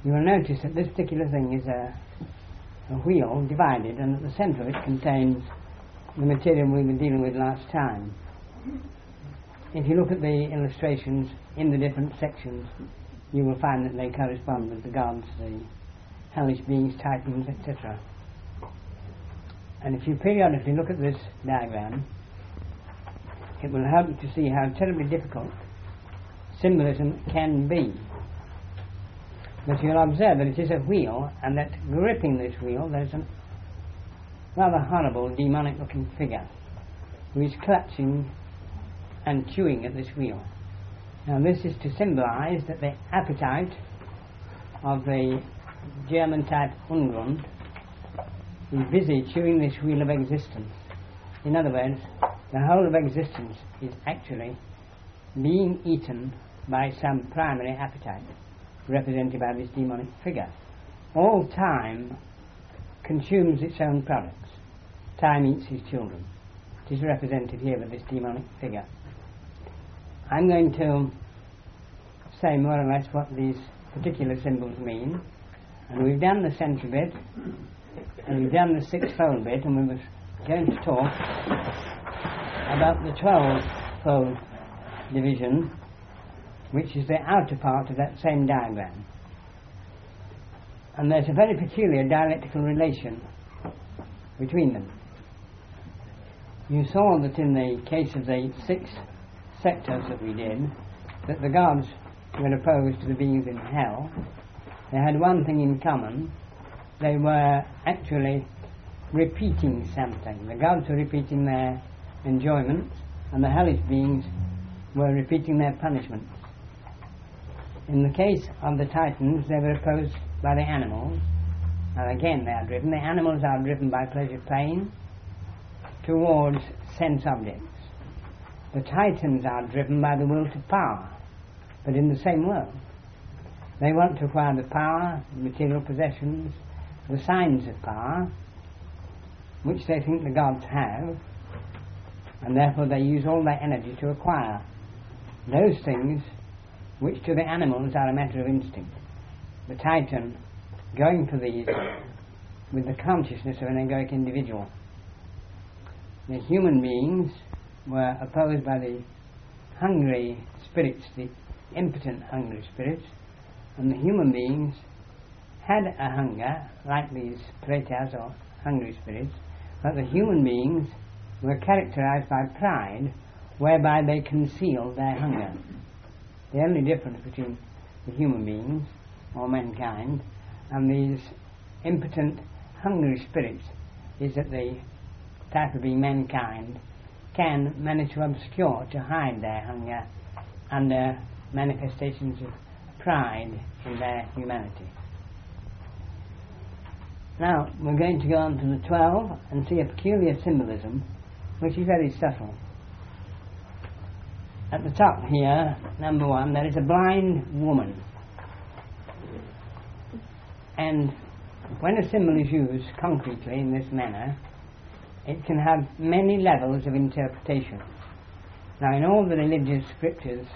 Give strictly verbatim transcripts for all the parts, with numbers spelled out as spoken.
you will notice that this particular thing is a, a wheel divided, and at the centre of it contains the material we were dealing with last time. If you look at the illustrations in the different sections, you will find that they correspond with the gods, the hellish beings, titans, et cetera. And if you periodically look at this diagram, it will help you to see how terribly difficult symbolism can be. But you'll observe that it is a wheel, and that gripping this wheel there is a rather horrible demonic looking figure who is clutching and chewing at this wheel. Now this is to symbolise that the appetite of the German type Ungrund is busy chewing this wheel of existence. In other words, the whole of existence is actually being eaten by some primary appetite, represented by this demonic figure. All time consumes its own products. Time eats his children. It is represented here by this demonic figure. I'm going to say more or less what these particular symbols mean, and we've done the central bit, and we've done the six-fold bit, and we were going to talk about the twelve-fold division, which is the outer part of that same diagram. And there's a very peculiar dialectical relation between them. You saw that in the case of the six sectors that we did, that the gods were opposed to the beings in hell. They had one thing in common: they were actually repeating something. The gods were repeating their enjoyments, and the hellish beings were repeating their punishments. In the case of the Titans, they were opposed by the animals, and again they are driven. The animals are driven by pleasure-pain towards sense objects. The Titans are driven by the will to power, but in the same world. They want to acquire the power, the material possessions, the signs of power, which they think the gods have, and therefore they use all their energy to acquire those things which to the animals are a matter of instinct. The Titan going for these with the consciousness of an egoic individual. The human beings were opposed by the hungry spirits, the impotent hungry spirits, and the human beings had a hunger, like these pretas or hungry spirits, but the human beings were characterized by pride, whereby they concealed their hunger. The only difference between the human beings, or mankind, and these impotent hungry spirits is that the type of being mankind can manage to obscure, to hide their hunger under manifestations of pride in their humanity. Now we're going to go on to the twelve and see a peculiar symbolism which is very subtle. At the top here, number one, there is a blind woman, and when a symbol is used concretely in this manner, it can have many levels of interpretation. Now, in all the religious scriptures,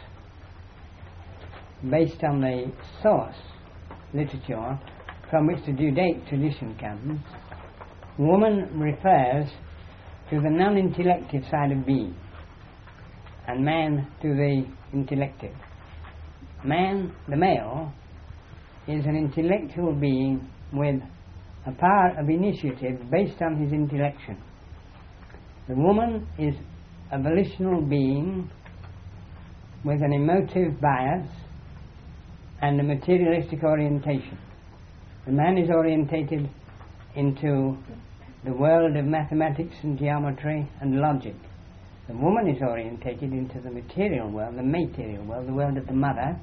based on the source literature from which the Judaic tradition comes, woman refers to the non-intellective side of being, and man to the intellective. Man, the male, is an intellectual being with a power of initiative based on his intellection. The woman is a volitional being with an emotive bias and a materialistic orientation. The man is orientated into the world of mathematics and geometry and logic. The woman is orientated into the material world, the material world, the world of the mother.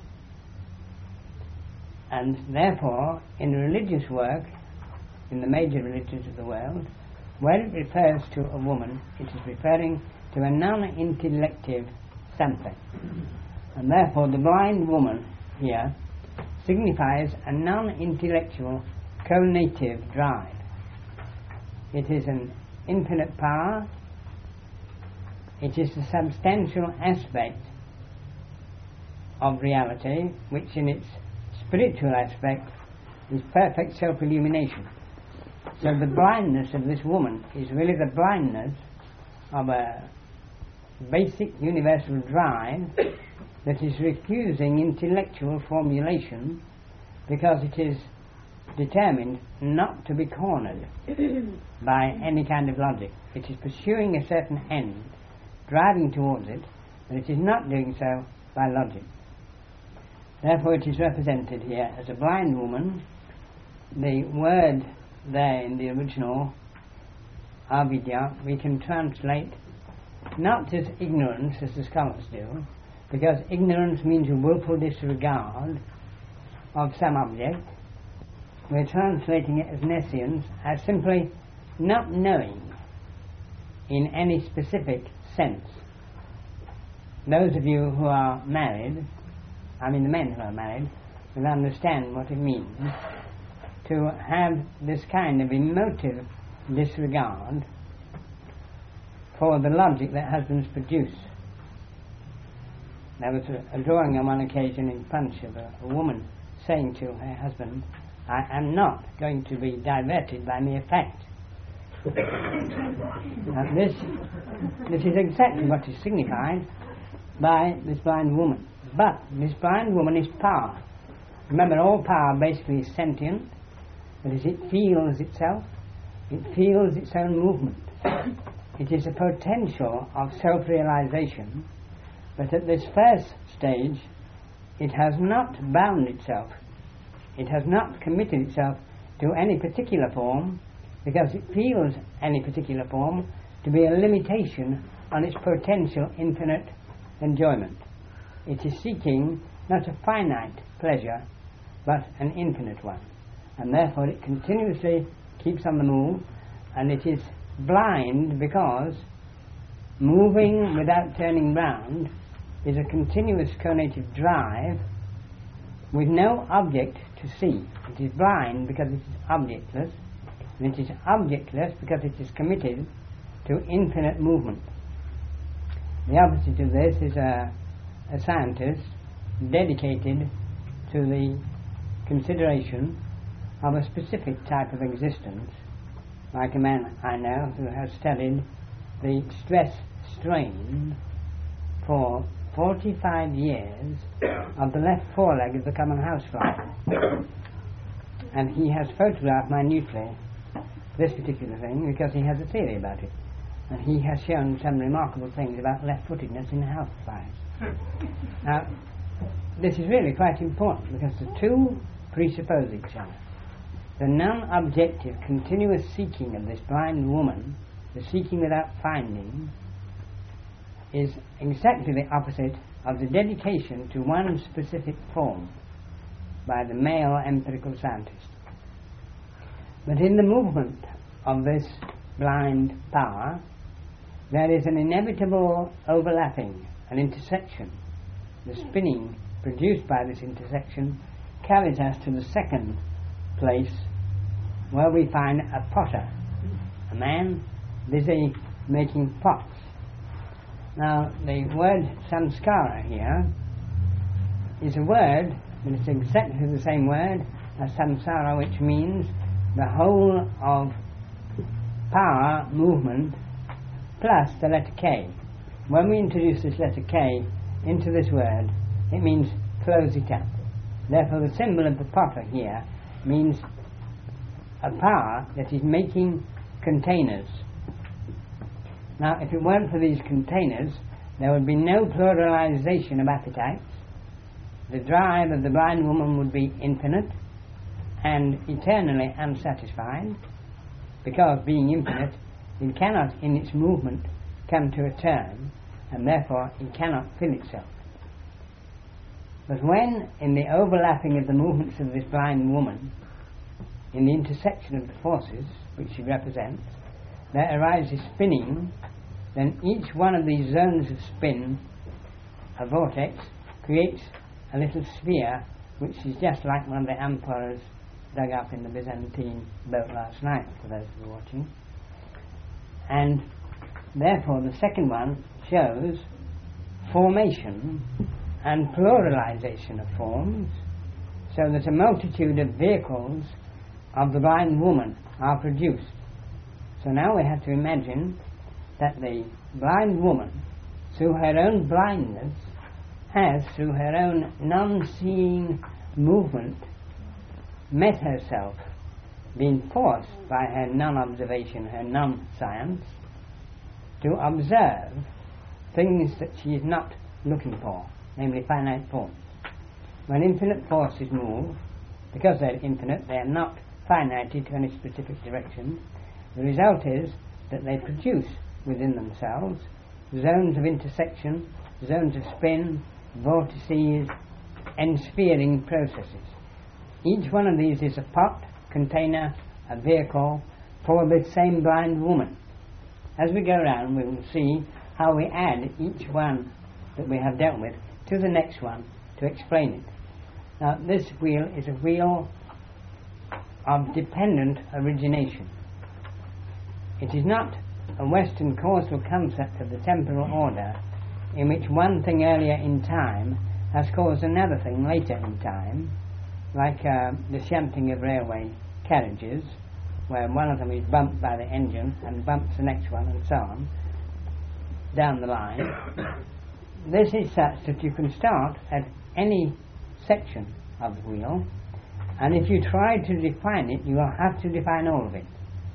And therefore, in religious work, in the major religions of the world, where it refers to a woman, it is referring to a non-intellective something. And therefore, the blind woman here signifies a non-intellectual co-native drive. It is an infinite power. It is a substantial aspect of reality, which in its spiritual aspect is perfect self-illumination. So the blindness of this woman is really the blindness of a basic universal drive that is refusing intellectual formulation because it is determined not to be cornered by any kind of logic. It is pursuing a certain end, driving towards it, but it is not doing so by logic. Therefore it is represented here as a blind woman. The word there in the original, avidya, we can translate not as ignorance as the scholars do, because ignorance means a willful disregard of some object. We're translating it as nescience, as simply not knowing in any specific sense. Those of you who are married, I mean the men who are married, will understand what it means to have this kind of emotive disregard for the logic that husbands produce. There was a, a drawing on one occasion in Punch of a, a woman saying to her husband, "I am not going to be diverted by mere fact." Now this, this is exactly what is signified by this blind woman. But this blind woman is power. Remember, all power basically is sentient. That is, it feels itself. It feels its own movement. It is a potential of self-realization. But at this first stage, it has not bound itself. It has not committed itself to any particular form, because it feels any particular form to be a limitation on its potential infinite enjoyment. It is seeking not a finite pleasure, but an infinite one. And therefore it continuously keeps on the move, and it is blind because moving without turning round is a continuous conative drive with no object to see. It is blind because it is objectless, and it is objectless because it is committed to infinite movement. The opposite of this is a, a scientist dedicated to the consideration of a specific type of existence, like a man I know who has studied the stress strain for forty-five years of the left foreleg of the common housefly. And he has photographed minutely this particular thing because he has a theory about it. And he has shown some remarkable things about left-footedness in houseflies. Now, this is really quite important because the two presuppose each other. The non-objective continuous seeking of this blind woman, the seeking without finding, is exactly the opposite of the dedication to one specific form by the male empirical scientist. But in the movement of this blind power, there is an inevitable overlapping, an intersection. The spinning produced by this intersection carries us to the second place where we find a potter, a man busy making pots. Now, the word samskara here is a word, but it's exactly the same word as samsara, which means the whole of power, movement, plus the letter K. When we introduce this letter K into this word, it means close it up. Therefore, the symbol of the potter here means a power that is making containers. Now, if it weren't for these containers, there would be no pluralization of appetites. The drive of the blind woman would be infinite and eternally unsatisfied, because being infinite, it cannot in its movement come to a term, and therefore it cannot fill itself. But when, in the overlapping of the movements of this blind woman, in the intersection of the forces which she represents, there arises spinning, then each one of these zones of spin, a vortex, creates a little sphere which is just like one of the amphoras dug up in the Byzantine boat last night, for those who are watching. And therefore the second one shows formation and pluralization of forms, so that a multitude of vehicles of the blind woman are produced. So now we have to imagine that the blind woman, through her own blindness, has, through her own non-seeing movement, met herself, being forced by her non-observation, her non-science, to observe things that she is not looking for, namely finite forms. When infinite forces move, because they're infinite, they are not finite to any specific direction, the result is that they produce within themselves zones of intersection, zones of spin, vortices, ensphering processes. Each one of these is a pot, container, a vehicle for this same blind woman. As we go around, we will see how we add each one that we have dealt with to the next one to explain it. Now, this wheel is a wheel of dependent origination. It is not a Western causal concept of the temporal order in which one thing earlier in time has caused another thing later in time, like uh, the shunting of railway carriages, where one of them is bumped by the engine and bumps the next one and so on down the line. This is such that you can start at any section of the wheel, and if you try to define it, you will have to define all of it.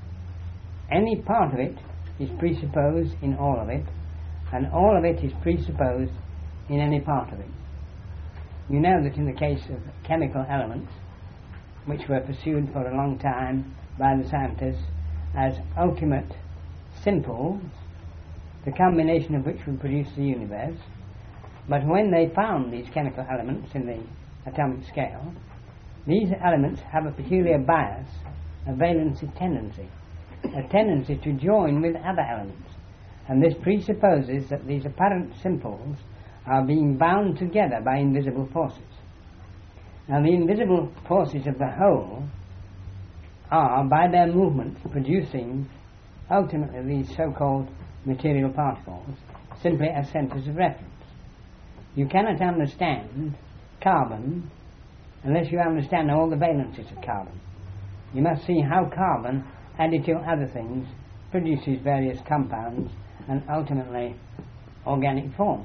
Any part of it is presupposed in all of it, and all of it is presupposed in any part of it. You know that in the case of chemical elements, which were pursued for a long time by the scientists as ultimate simples, the combination of which will produce the universe, but when they found these chemical elements in the atomic scale, these elements have a peculiar bias, a valency tendency, a tendency to join with other elements, and this presupposes that these apparent simples are being bound together by invisible forces. Now, the invisible forces of the whole are, by their movements, producing ultimately these so-called material particles simply as centres of reference. You cannot understand carbon unless you understand all the valencies of carbon. You must see how carbon, added to other things, produces various compounds and ultimately organic forms.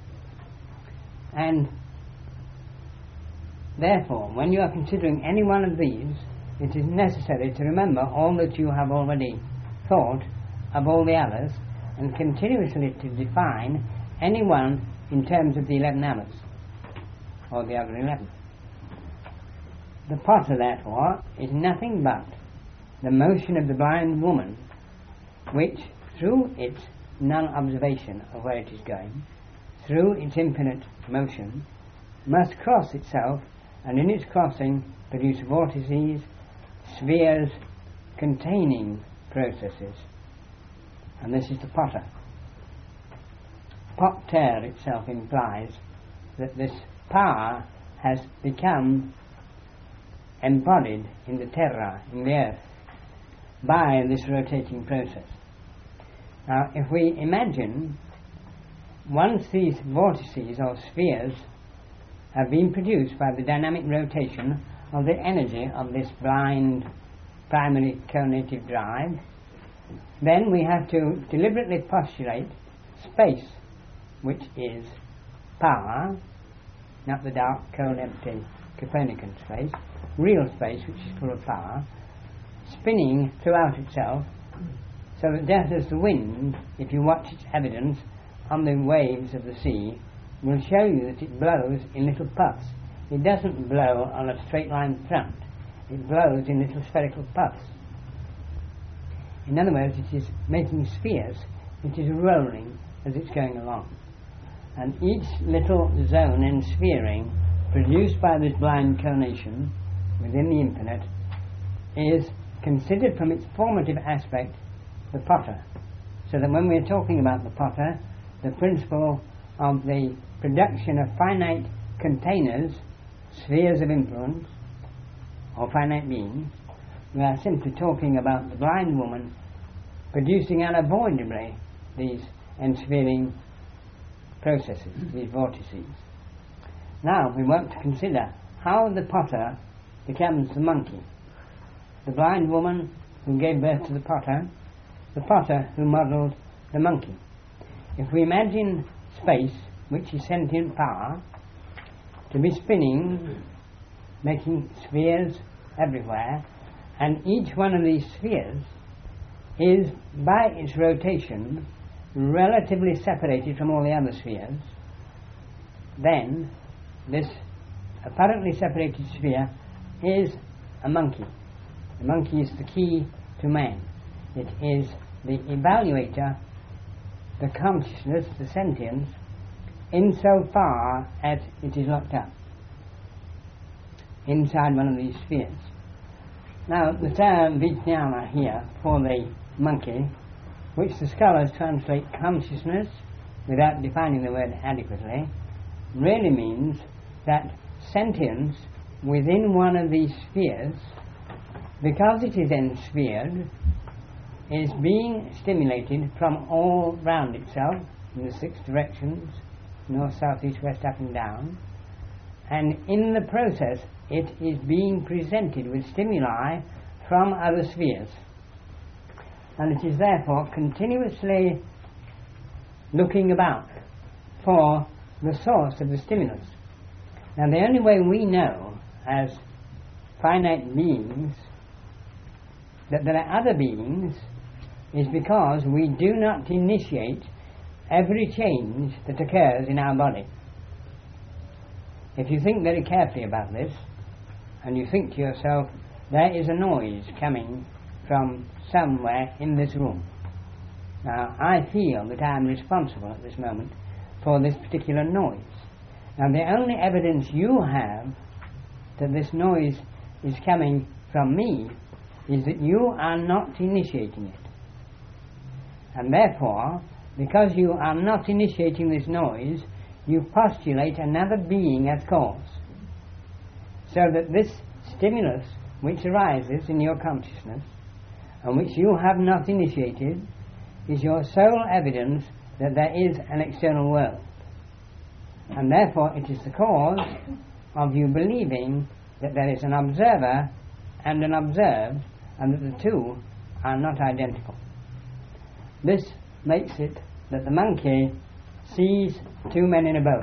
And therefore, when you are considering any one of these, it is necessary to remember all that you have already thought of all the others, and continuously to define any one in terms of the eleven others, or the other eleven. The potter, therefore, is nothing but the motion of the blind woman, which, through its non-observation of where it is going, through its infinite motion, must cross itself, and in its crossing produce vortices, spheres containing processes. And this is the potter. Potter itself implies that this power has become embodied in the terra, in the earth, by this rotating process. Now, if we imagine, once these vortices or spheres have been produced by the dynamic rotation of the energy of this blind primary conative drive, then we have to deliberately postulate space, which is power, not the dark, cold, empty Copernican space, real space, which is full of power, spinning throughout itself, so that just as the wind, if you watch its evidence on the waves of the sea, will show you that it blows in little puffs. It doesn't blow on a straight line front. It blows in little spherical puffs. In other words, it is making spheres. It is rolling as it's going along. And each little zone and sphering produced by this blind conation within the infinite is considered from its formative aspect the potter. So that when we are talking about the potter, the principle of the production of finite containers, spheres of influence, or finite beings, we are simply talking about the blind woman producing unavoidably these ensphering processes, these vortices. Now we want to consider how the potter becomes the monkey. The blind woman who gave birth to the potter, the potter who modelled the monkey. If we imagine space, which is sentient power, to be spinning, making spheres everywhere, and each one of these spheres is, by its rotation, relatively separated from all the other spheres, then this apparently separated sphere is a monkey. The monkey is the key to man. It is the evaluator, the consciousness, the sentience, insofar as it is locked up inside one of these spheres. Now, the term Vijnana here for the monkey, which the scholars translate consciousness without defining the word adequately, really means that sentience within one of these spheres, because it is ensphered, is being stimulated from all round itself in the six directions, north, south, east, west, up and down, and in the process it is being presented with stimuli from other spheres, and it is therefore continuously looking about for the source of the stimulus. Now, the only way we know as finite beings that there are other beings is because we do not initiate every change that occurs in our body. If you think very carefully about this, and you think to yourself, there is a noise coming from somewhere in this room. Now, I feel that I am responsible at this moment for this particular noise. Now, the only evidence you have that this noise is coming from me is that you are not initiating it. And therefore, because you are not initiating this noise, you postulate another being as cause. So that this stimulus which arises in your consciousness, and which you have not initiated, is your sole evidence that there is an external world. And therefore it is the cause of you believing that there is an observer and an observed, and that the two are not identical. This makes it that the monkey sees two men in a boat.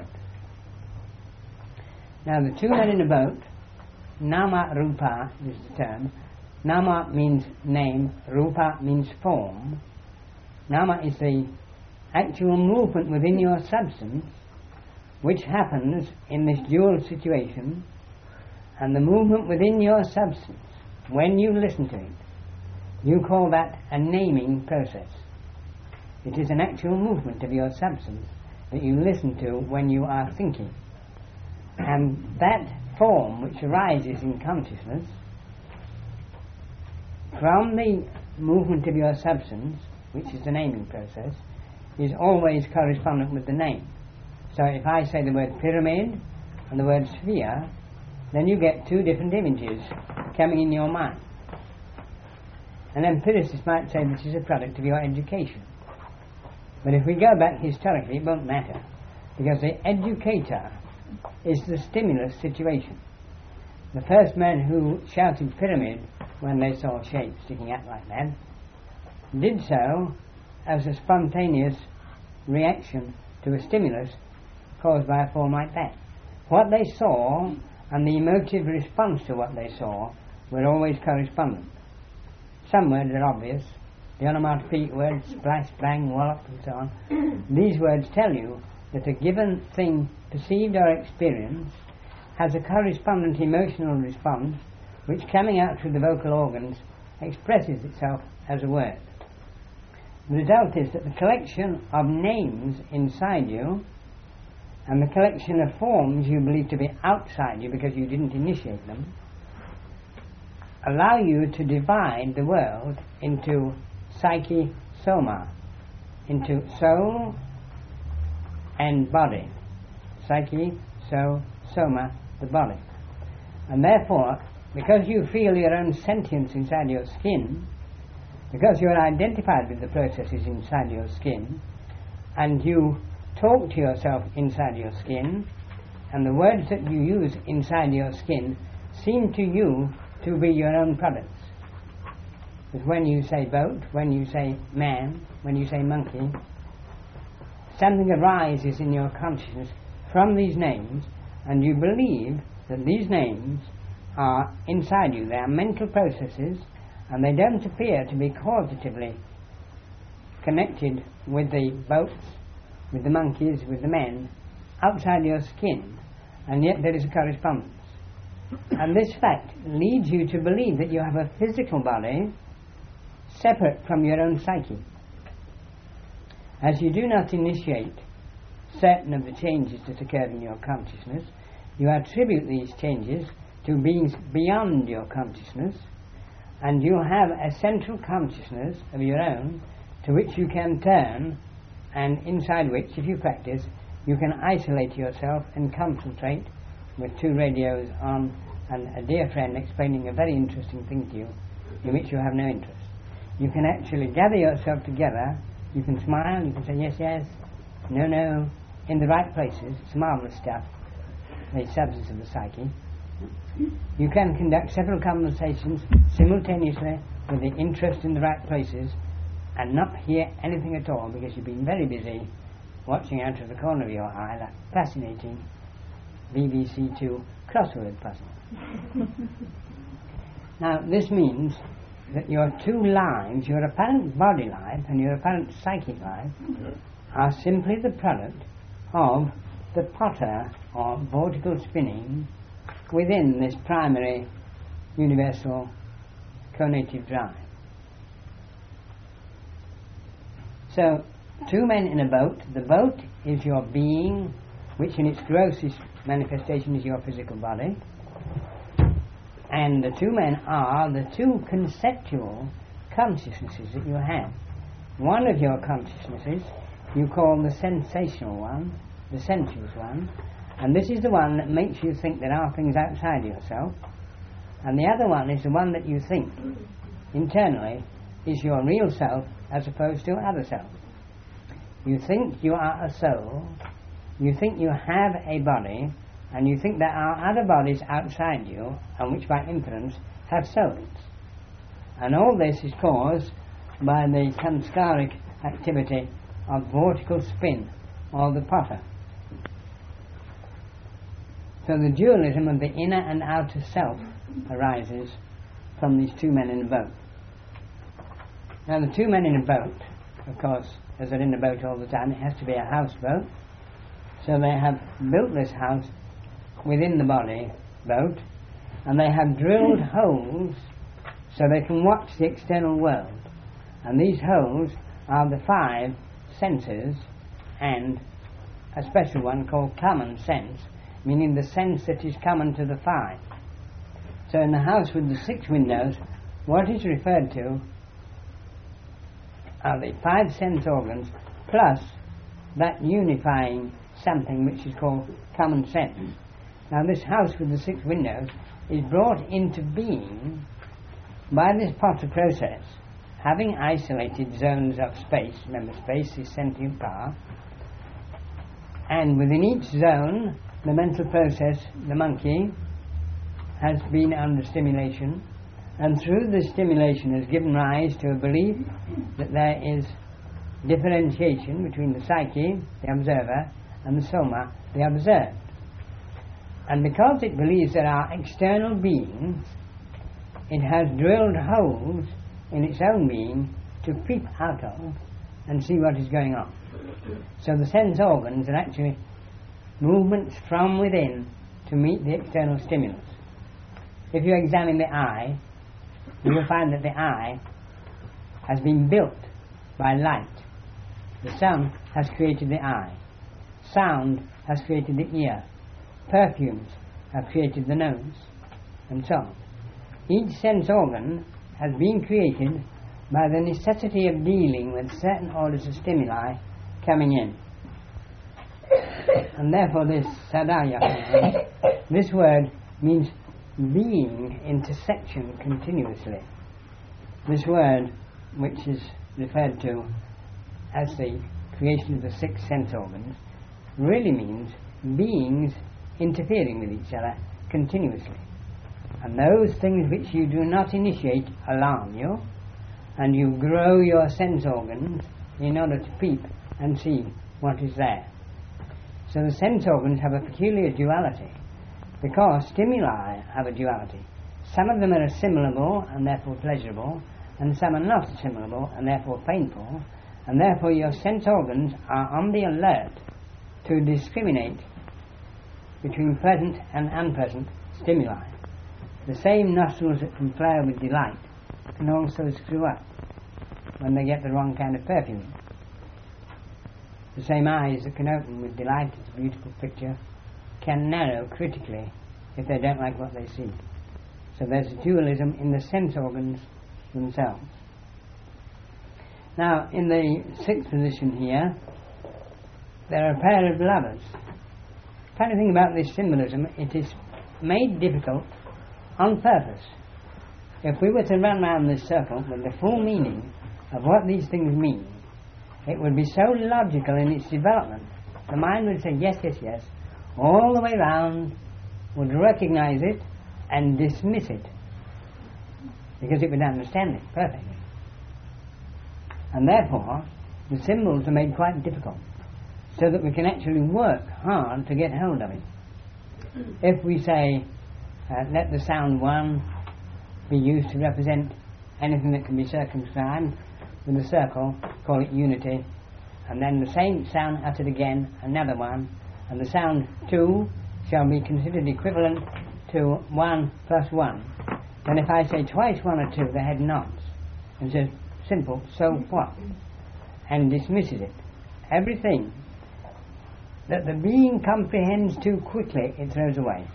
Now, the two men in a boat, nama rupa is the term. Nama means name, rupa means form. Nama is the actual movement within your substance which happens in this dual situation, and the movement within your substance, when you listen to it, you call that a naming process. It is an actual movement of your substance that you listen to when you are thinking. And that form which arises in consciousness from the movement of your substance, which is the naming process, is always correspondent with the name. So if I say the word pyramid and the word sphere, then you get two different images coming in your mind. An empiricist might say this is a product of your education. But if we go back historically, it won't matter, because the educator is the stimulus situation. The first men who shouted pyramid when they saw shapes sticking out like that did so as a spontaneous reaction to a stimulus caused by a form like that. What they saw and the emotive response to what they saw were always correspondent. Some words are obvious. The onomatopoeic words, splash, bang, wallop, and so on. These words tell you that a given thing perceived or experienced has a correspondent emotional response which, coming out through the vocal organs, expresses itself as a word. The result is that the collection of names inside you and the collection of forms you believe to be outside you because you didn't initiate them allow you to divide the world into psyche, soma, into soul and body. Psyche, soul, soma, the body. And therefore, because you feel your own sentience inside your skin, because you are identified with the processes inside your skin, and you talk to yourself inside your skin, and the words that you use inside your skin seem to you to be your own products. But when you say boat, when you say man, when you say monkey, something arises in your consciousness from these names, and you believe that these names are inside you. They are mental processes, and they don't appear to be causatively connected with the boats, with the monkeys, with the men, outside your skin, and yet there is a correspondence. And this fact leads you to believe that you have a physical body separate from your own psyche. As you do not initiate certain of the changes that occur in your consciousness, you attribute these changes to beings beyond your consciousness, and you have a central consciousness of your own to which you can turn, and inside which, if you practice, you can isolate yourself and concentrate with two radios on and a dear friend explaining a very interesting thing to you in which you have no interest. You can actually gather yourself together, you can smile, you can say yes, yes, no, no, in the right places. It's marvellous stuff, the substance of the psyche. You can conduct several conversations simultaneously with the interest in the right places and not hear anything at all because you've been very busy watching out of the corner of your eye that fascinating B B C Two crossword puzzle. Now, this means that your two lives, your apparent body life and your apparent psychic life, are simply the product of the potter or vortical spinning within this primary universal conative drive. So, two men in a boat. The boat is your being, which in its grossest manifestation is your physical body. And the two men are the two conceptual consciousnesses that you have. One of your consciousnesses you call the sensational one, the sensuous one, and this is the one that makes you think there are things outside yourself, and the other one is the one that you think internally is your real self as opposed to other self. You think you are a soul, you think you have a body, and you think there are other bodies outside you, and which by inference have souls. And all this is caused by the samskaric activity of vortical spin, or the potter. So the dualism of the inner and outer self arises from these two men in a boat. Now the two men in a boat, of course, as they're in a boat all the time, it has to be a houseboat. So they have built this house within the body boat, and they have drilled holes so they can watch the external world. And these holes are the five senses and a special one called common sense, meaning the sense that is common to the five. So in the house with the six windows, what is referred to are the five sense organs plus that unifying something which is called common sense. Now this house with the six windows is brought into being by this Potter process, having isolated zones of space. Remember, space is sentient power, and within each zone the mental process, the monkey, has been under stimulation, and through the stimulation has given rise to a belief that there is differentiation between the psyche, the observer, and the soma, the observed. And because it believes there are external beings, it has drilled holes in its own being to peep out of and see what is going on. So the sense organs are actually movements from within to meet the external stimulus. If you examine the eye, you will find that the eye has been built by light. The sun has created the eye. Sound has created the ear. Perfumes have created the nose, and so on. Each sense organ has been created by the necessity of dealing with certain orders of stimuli coming in. And therefore this sadhaya, this word means being intersection continuously. This word, which is referred to as the creation of the six sense organs, really means beings interfering with each other continuously. And those things which you do not initiate alarm you, and you grow your sense organs in order to peep and see what is there. So the sense organs have a peculiar duality, because stimuli have a duality. Some of them are assimilable and therefore pleasurable, and some are not assimilable and therefore painful, and therefore your sense organs are on the alert to discriminate between pleasant and unpleasant stimuli. The same nostrils that can flare with delight can also screw up when they get the wrong kind of perfume. The same eyes that can open with delight at a beautiful picture can narrow critically if they don't like what they see. So there's a dualism in the sense organs themselves. Now, in the sixth position here, there are a pair of lovers. The funny thing about this symbolism, it is made difficult on purpose. If we were to run round this circle with the full meaning of what these things mean, it would be so logical in its development. The mind would say yes, yes, yes, all the way round, would recognize it and dismiss it, because it would understand it perfectly. And therefore, the symbols are made quite difficult, so that we can actually work hard to get hold of it. If we say, uh, let the sound one be used to represent anything that can be circumscribed with a circle, call it unity, and then the same sound uttered again, another one, and the sound two shall be considered equivalent to one plus one. Then if I say twice one or two, the head nods and says, simple, so what? And dismisses it. Everything that the being comprehends too quickly, it throws away.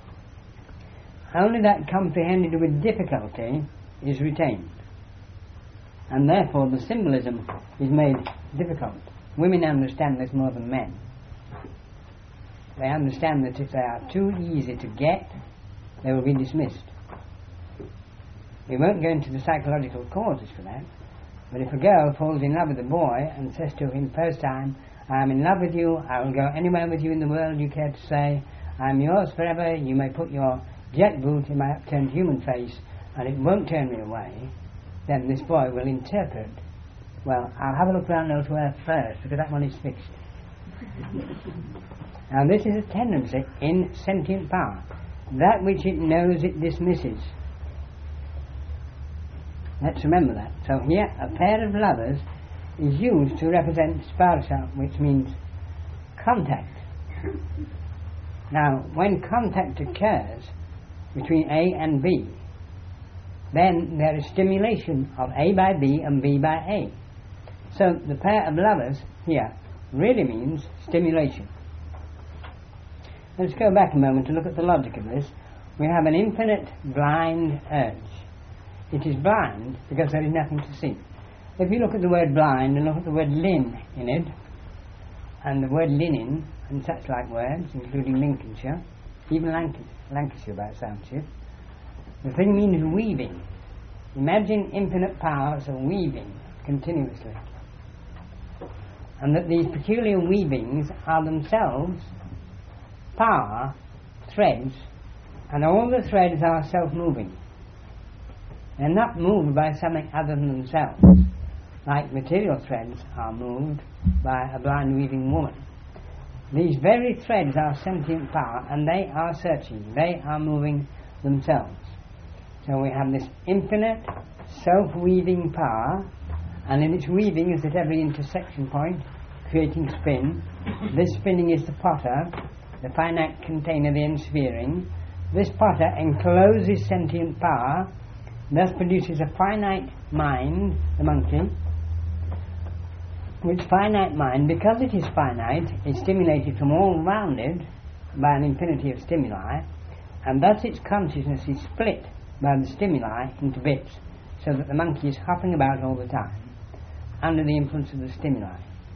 Only that comprehended with difficulty is retained. And therefore the symbolism is made difficult. Women understand this more than men. They understand that if they are too easy to get, they will be dismissed. We won't go into the psychological causes for that, but if a girl falls in love with a boy and says to him first time, I am in love with you, I will go anywhere with you in the world you care to say, I am yours forever, you may put your jet boot in my upturned human face and it won't turn me away, then this boy will interpret, well, I'll have a look around elsewhere first, because that one is fixed. Now this is a tendency in sentient power. That which it knows it dismisses. Let's remember that. So here a pair of lovers is used to represent sparsha, which means contact. Now when contact occurs between A and B, then there is stimulation of A by B and B by A. So the pair of lovers here really means stimulation. Let's go back a moment to look at the logic of this. We have an infinite blind urge. It is blind because there is nothing to see. If you look at the word blind and look at the word lin in it, and the word linen and such like words, including Lincolnshire, even Lanc- Lancashire by soundship, the thing means weaving. Imagine infinite powers of weaving continuously. And that these peculiar weavings are themselves power, threads, and all the threads are self-moving. They're not moved by something other than themselves, like material threads are moved by a blind weaving woman. These very threads are sentient power, and they are searching, they are moving themselves. So we have this infinite self-weaving power, and in its weaving is at every intersection point, creating spin. This spinning is the potter, the finite container, the ensphering. This potter encloses sentient power, thus produces a finite mind, the monkey, which finite mind, because it is finite, is stimulated from all round it by an infinity of stimuli, and thus its consciousness is split by the stimuli into bits, so that the monkey is hopping about all the time, under the influence of the stimuli.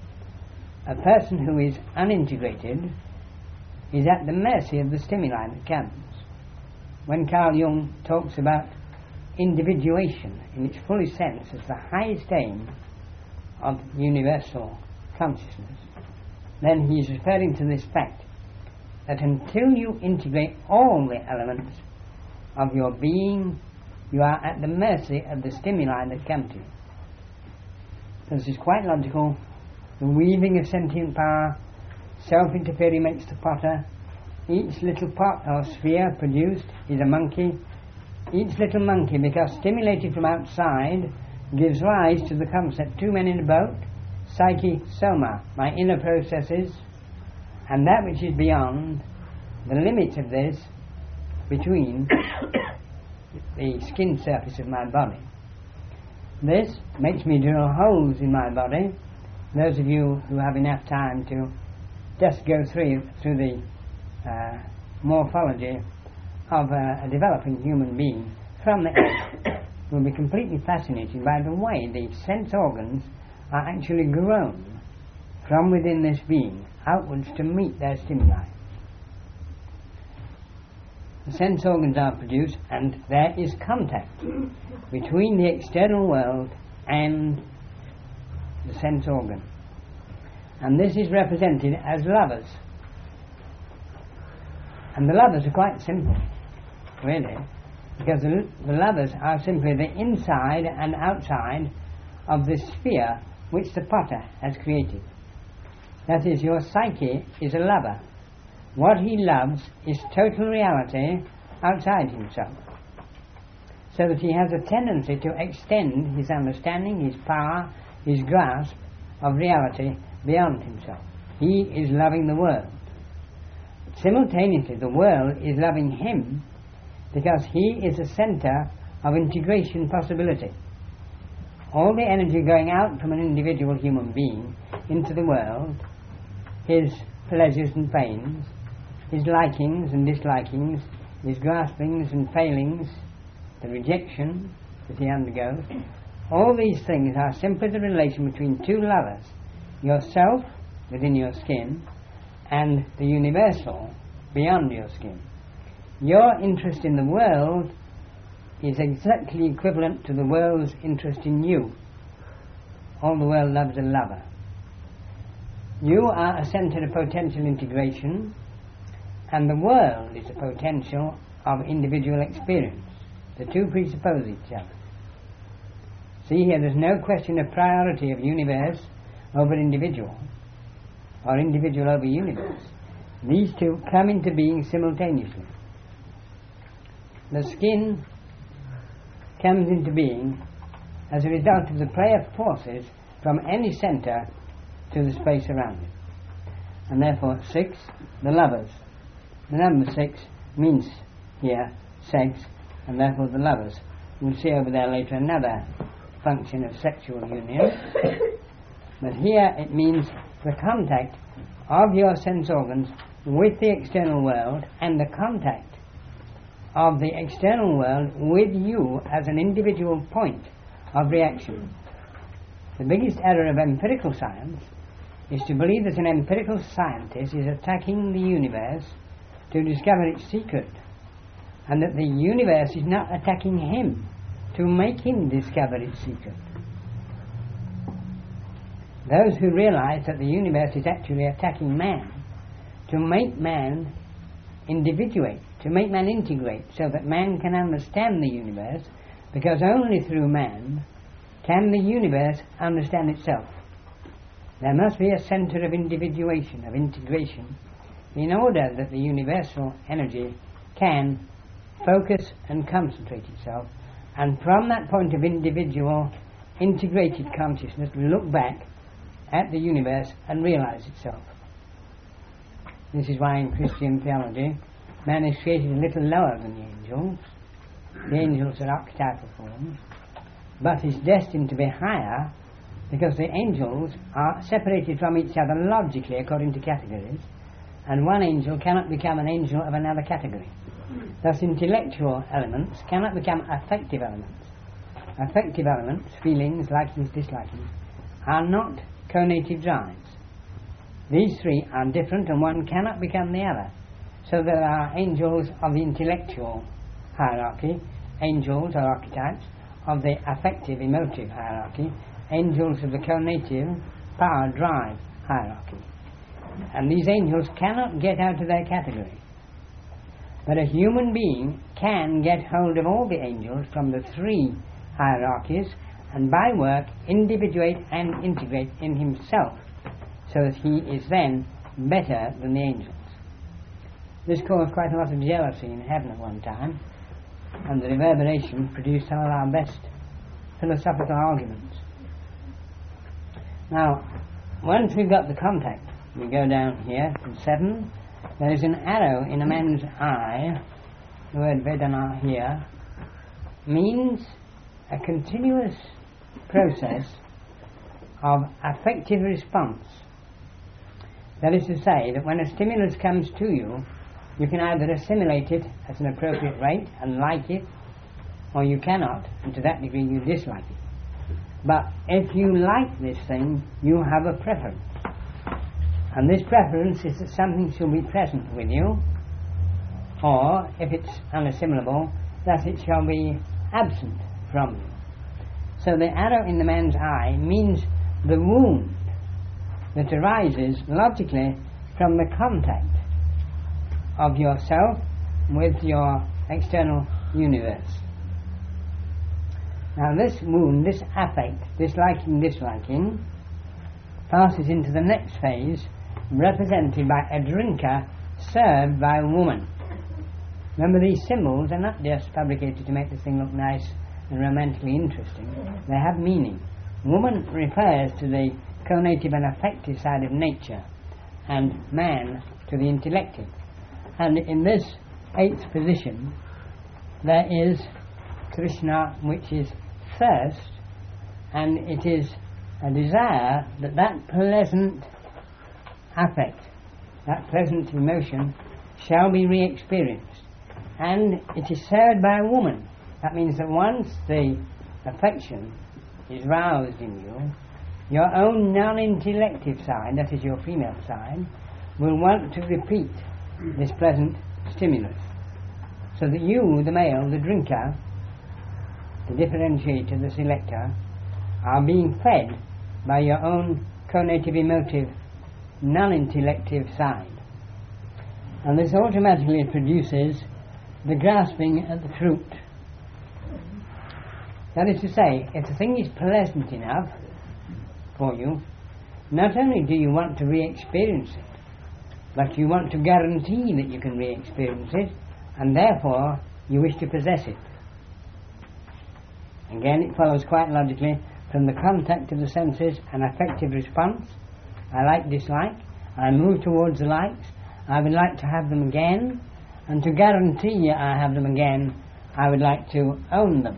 A person who is unintegrated is at the mercy of the stimuli that comes. When Carl Jung talks about individuation in its fullest sense as the highest aim of universal consciousness, then he is referring to this fact that until you integrate all the elements of your being, you are at the mercy of the stimuli that come to you. This is quite logical. The weaving of sentient power, self-interfering makes the potter. Each little pot or sphere produced is a monkey. Each little monkey, because stimulated from outside, gives rise to the concept two men in a boat, psyche, soma, my inner processes, and that which is beyond the limits of this, between the skin surface of my body. This makes me drill holes in my body. Those of you who have enough time to just go through through the uh, morphology of uh, a developing human being from the earth will be completely fascinated by the way the sense organs are actually grown from within this being outwards to meet their stimuli. The sense organs are produced, and there is contact between the external world and the sense organ. And this is represented as lovers. And the lovers are quite simple, really, because the, the lovers are simply the inside and outside of the sphere which the potter has created. That is, your psyche is a lover. What he loves is total reality outside himself, so that he has a tendency to extend his understanding, his power, his grasp of reality beyond himself. He is loving the world. Simultaneously, the world is loving him, because he is the center of integration possibility. All the energy going out from an individual human being into the world, his pleasures and pains, his likings and dislikings, his graspings and failings, the rejection that he undergoes, all these things are simply the relation between two lovers, yourself within your skin and the universal beyond your skin. Your interest in the world is exactly equivalent to the world's interest in you. All the world loves a lover. You are a centre of potential integration, and the world is a potential of individual experience. The two presuppose each other. See here, there's no question of priority of universe over individual, or individual over universe. These two come into being simultaneously. The skin comes into being as a result of the play of forces from any centre to the space around it. And therefore, six, the lovers. The number six means here sex, and therefore the lovers. We'll see over there later another function of sexual union. But here it means the contact of your sense organs with the external world, and the contact of the external world with you as an individual point of reaction. The biggest error of empirical science is to believe that an empirical scientist is attacking the universe to discover its secret, and that the universe is not attacking him to make him discover its secret. Those who realize that the universe is actually attacking man to make man individuate, to make man integrate, so that man can understand the universe, because only through man can the universe understand itself. There must be a centre of individuation, of integration, in order that the universal energy can focus and concentrate itself, and from that point of individual integrated consciousness look back at the universe and realize itself. This is why in Christian theology man is created a little lower than the angels. The angels are archetypal forms, but is destined to be higher because the angels are separated from each other logically according to categories, and one angel cannot become an angel of another category. Thus intellectual elements cannot become affective elements. Affective elements, feelings, likings, dislikings, are not conative drives. These three are different, and one cannot become the other. So there are angels of the intellectual hierarchy, angels or archetypes of the affective emotive hierarchy, angels of the conative power drive hierarchy. and these angels cannot get out of their category. But a human being can get hold of all the angels from the three hierarchies, and by work individuate and integrate in himself, so that he is then better than the angels. This caused quite a lot of jealousy in heaven at one time, and the reverberation produced some of our best philosophical arguments. Now, once we've got the contact, we go down here from seven. There is an arrow in a man's eye. The word Vedana here means a continuous process of affective response. That is to say, that when a stimulus comes to you, you can either assimilate it at an appropriate rate and like it, or you cannot, and to that degree you dislike it. But if you like this thing, you have a preference. And this preference is that something shall be present with you, or, if it's unassimilable, that it shall be absent from you. So the arrow in the man's eye means the wound that arises logically from the contact of yourself with your external universe. Now this wound, this affect, this liking, disliking, passes into the next phase, represented by a drinker served by a woman. Remember, these symbols are not just fabricated to make the thing look nice and romantically interesting. They have meaning. Woman refers to the conative and affective side of nature, and man to the intellective. And in this eighth position, there is Krishna, which is thirst, and it is a desire that that pleasant affect, that pleasant emotion, shall be re-experienced. And it is served by a woman. That means that once the affection is roused in you, your own non-intellective side, that is your female side, will want to repeat this pleasant stimulus. So that you, the male, the drinker, the differentiator, the selector, are being fed by your own conative, emotive, non-intellective side. And this automatically produces the grasping at the fruit. That is to say, if the thing is pleasant enough for you, not only do you want to re-experience it, but you want to guarantee that you can re-experience it, and therefore you wish to possess it. Again, it follows quite logically from the contact of the senses, an affective response. I like, dislike. I move towards the likes. I would like to have them again, and to guarantee I have them again, I would like to own them.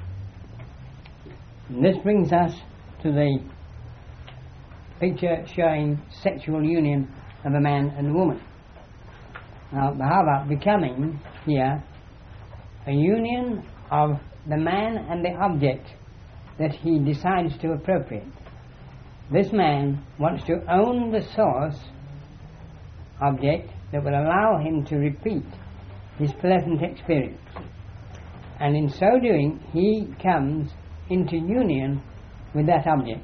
And this brings us to the picture showing sexual union of a man and a woman. Now, Bhava becoming here a union of the man and the object that he decides to appropriate. This man wants to own the source object that will allow him to repeat his pleasant experience. And in so doing, he comes into union with that object.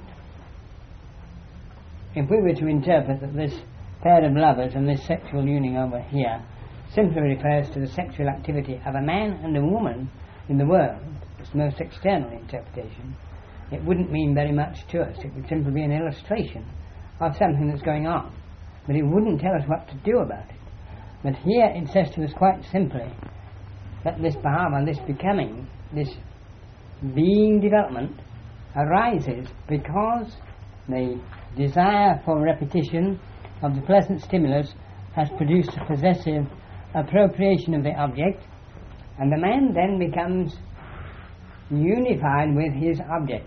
If we were to interpret that this pair of lovers and this sexual union over here simply refers to the sexual activity of a man and a woman in the world, its most external interpretation, it wouldn't mean very much to us. It would simply be an illustration of something that's going on, but it wouldn't tell us what to do about it. But here it says to us quite simply that this bhava, this becoming, this being development arises because the desire for repetition of the pleasant stimulus has produced a possessive appropriation of the object, and the man then becomes unified with his object.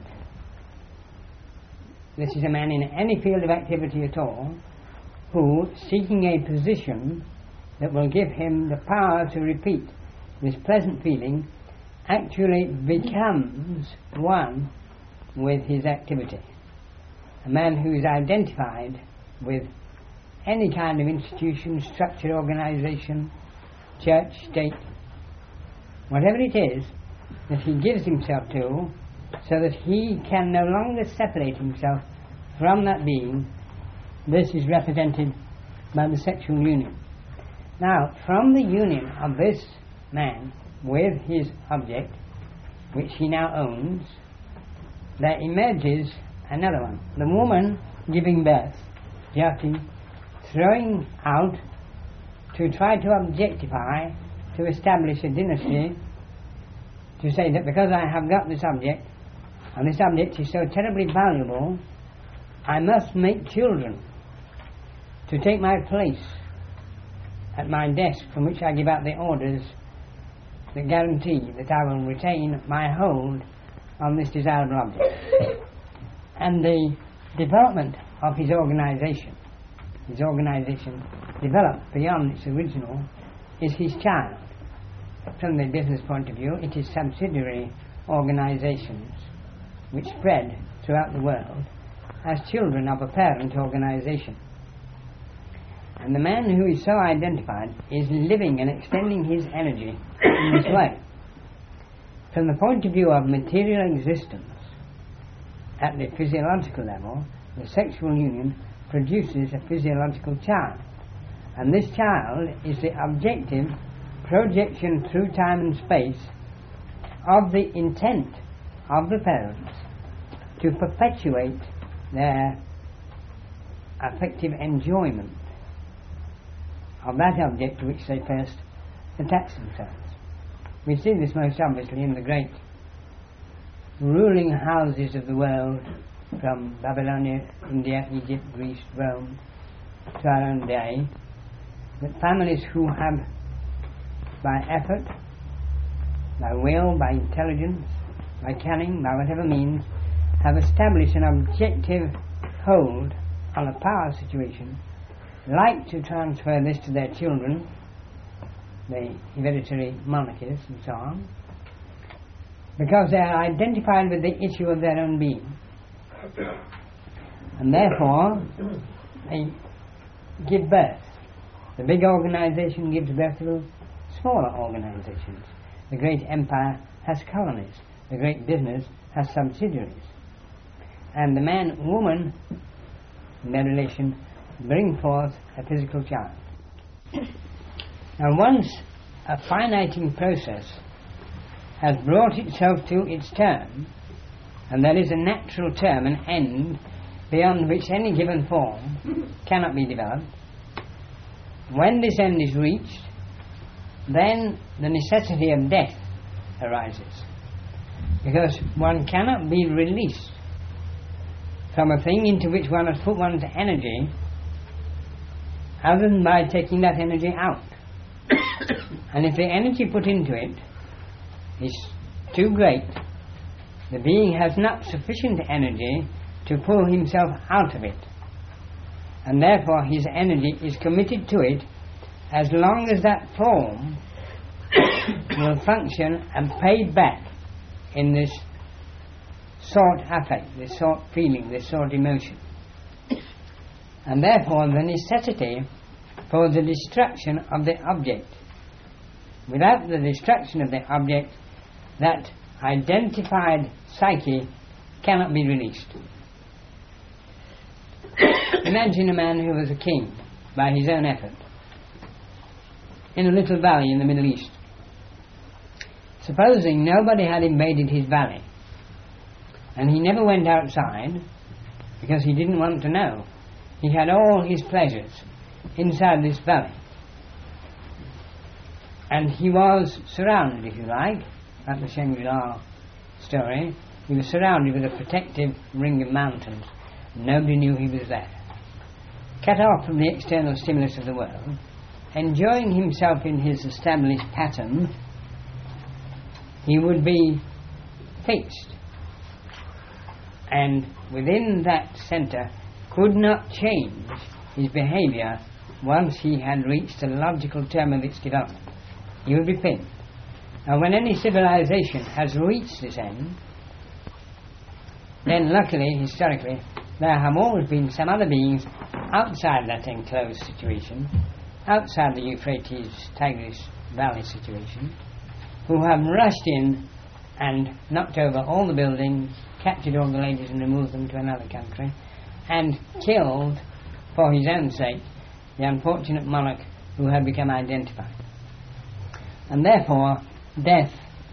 This is a man in any field of activity at all who, seeking a position that will give him the power to repeat this pleasant feeling, actually becomes one with his activity. A man who is identified with any kind of institution, structure, organization, church, state, whatever it is that he gives himself to, so that he can no longer separate himself from that being. This is represented by the sexual union. Now, from the union of this man with his object, which he now owns, there emerges another one. The woman giving birth, Jati, throwing out to try to objectify, to establish a dynasty, to say that because I have got this object, and this object is so terribly valuable, I must make children to take my place at my desk, from which I give out the orders that guarantee that I will retain my hold on this desirable object. And the development of his organization, his organization developed beyond its original, is his child. From the business point of view, it is subsidiary organizations which spread throughout the world as children of a parent organization. And the man who is so identified is living and extending his energy in this way. From the point of view of material existence, at the physiological level, the sexual union produces a physiological child. And this child is the objective projection through time and space of the intent of the parents to perpetuate their affective enjoyment of that object to which they first attach themselves. We see this most obviously in the great ruling houses of the world, from Babylonia, India, Egypt, Greece, Rome, to our own day, that families who have, by effort, by will, by intelligence, by cunning, by whatever means, have established an objective hold on a power situation, like to transfer this to their children, the hereditary monarchies and so on, because they are identified with the issue of their own being. And therefore, they give birth. The big organization gives birth to smaller organizations. The great empire has colonies. The great business has subsidiaries. And the man-woman, in their relation, bring forth a physical child. Now, once a finiting process has brought itself to its term, and there is a natural term, an end, beyond which any given form cannot be developed, when this end is reached, then the necessity of death arises. Because one cannot be released from a thing into which one has put one's energy other than by taking that energy out. And if the energy put into it is too great, the being has not sufficient energy to pull himself out of it. And therefore his energy is committed to it as long as that form will function and paid back in this sought affect, this sought feeling, this sought emotion. And therefore the necessity for the destruction of the object. Without the destruction of the object, that identified psyche cannot be released. Imagine a man who was a king by his own effort in a little valley in the Middle East. Supposing nobody had invaded his valley, and he never went outside because he didn't want to know. He had all his pleasures inside this valley. And he was surrounded, if you like, like the Shangri-La story, he was surrounded with a protective ring of mountains. Nobody knew he was there. Cut off from the external stimulus of the world, enjoying himself in his established pattern, he would be fixed. And within that centre could not change his behaviour once he had reached the logical term of its development. He would be pinned. Now when any civilization has reached this end, then luckily, historically, there have always been some other beings outside that enclosed situation, outside the Euphrates-Tigris Valley situation, who have rushed in and knocked over all the buildings, captured all the ladies and removed them to another country, and killed, for his own sake, the unfortunate monarch who had become identified. And therefore, death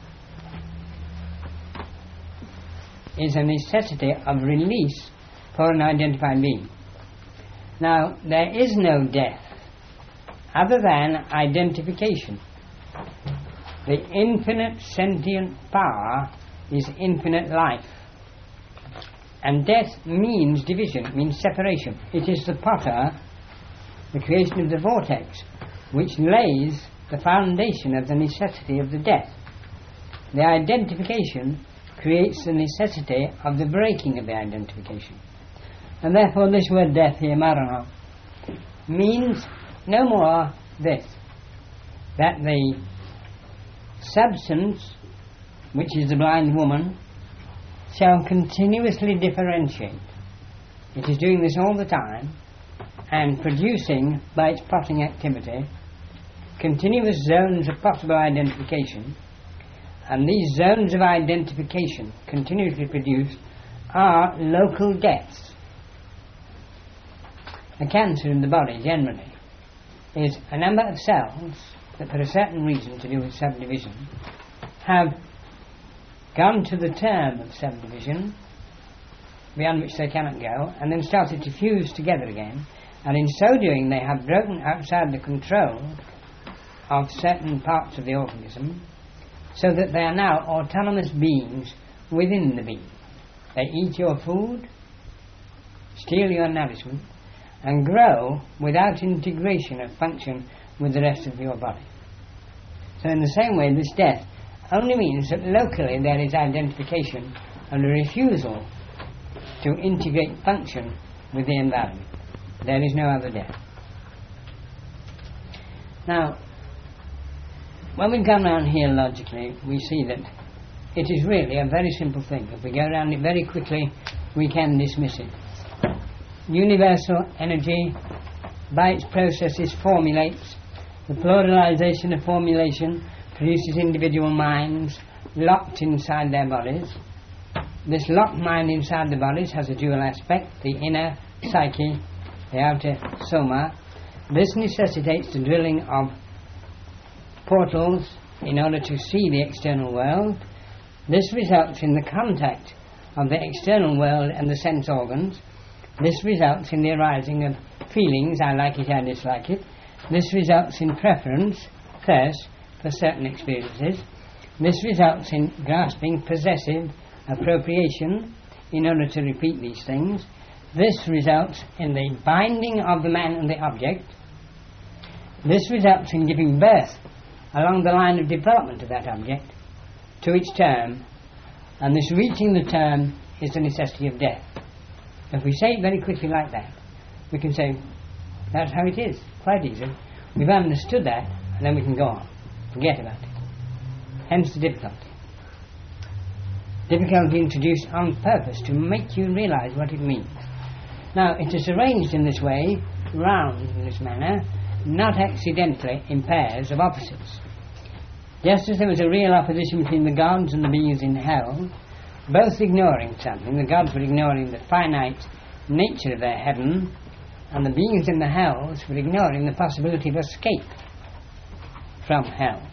is a necessity of release for an identified being. Now, there is no death other than identification. The infinite sentient power is infinite life. And death means division, it means separation. It is the potter, the creation of the vortex, which lays the foundation of the necessity of the death. The identification creates the necessity of the breaking of the identification. And therefore this word death here, marana, means no more this, that the substance, which is the blind woman, shall continuously differentiate. It is doing this all the time and producing, by its potting activity, continuous zones of possible identification, and these zones of identification continuously produced are local deaths. A cancer in the body generally is a number of cells that for a certain reason to do with subdivision have gone to the term of subdivision beyond which they cannot go, and then started to fuse together again, and in so doing they have broken outside the control of certain parts of the organism, so that they are now autonomous beings within the being. They eat your food, steal your nourishment, and grow without integration of function with the rest of your body. So in the same way, this death only means that locally there is identification and a refusal to integrate function with the environment. There is no other death. Now, when we come around here logically, we see that it is really a very simple thing. If we go around it very quickly, we can dismiss it. Universal energy, by its processes, formulates. The pluralization of formulation produces individual minds locked inside their bodies. This locked mind inside the bodies has a dual aspect, the inner psyche, the outer soma. This necessitates the drilling of portals in order to see the external world. This results in the contact of the external world and the sense organs. This results in the arising of feelings, I like it, I dislike it. This results in preference, thirst, for certain experiences. This results in grasping, possessive, appropriation, in order to repeat these things. This results in the binding of the man and the object. This results in giving birth along the line of development of that object to its term, and this reaching the term is the necessity of death. If we say it very quickly like that, we can say, that's how it is, quite easy. We've understood that, and then we can go on. Forget about it. Hence the difficulty. Difficulty introduced on purpose to make you realize what it means. Now, it is arranged in this way, round in this manner, not accidentally in pairs of opposites. Just as there was a real opposition between the gods and the beings in hell, both ignoring something. The gods were ignoring the finite nature of their heaven, and the beings in the hells were ignoring the possibility of escape from hell.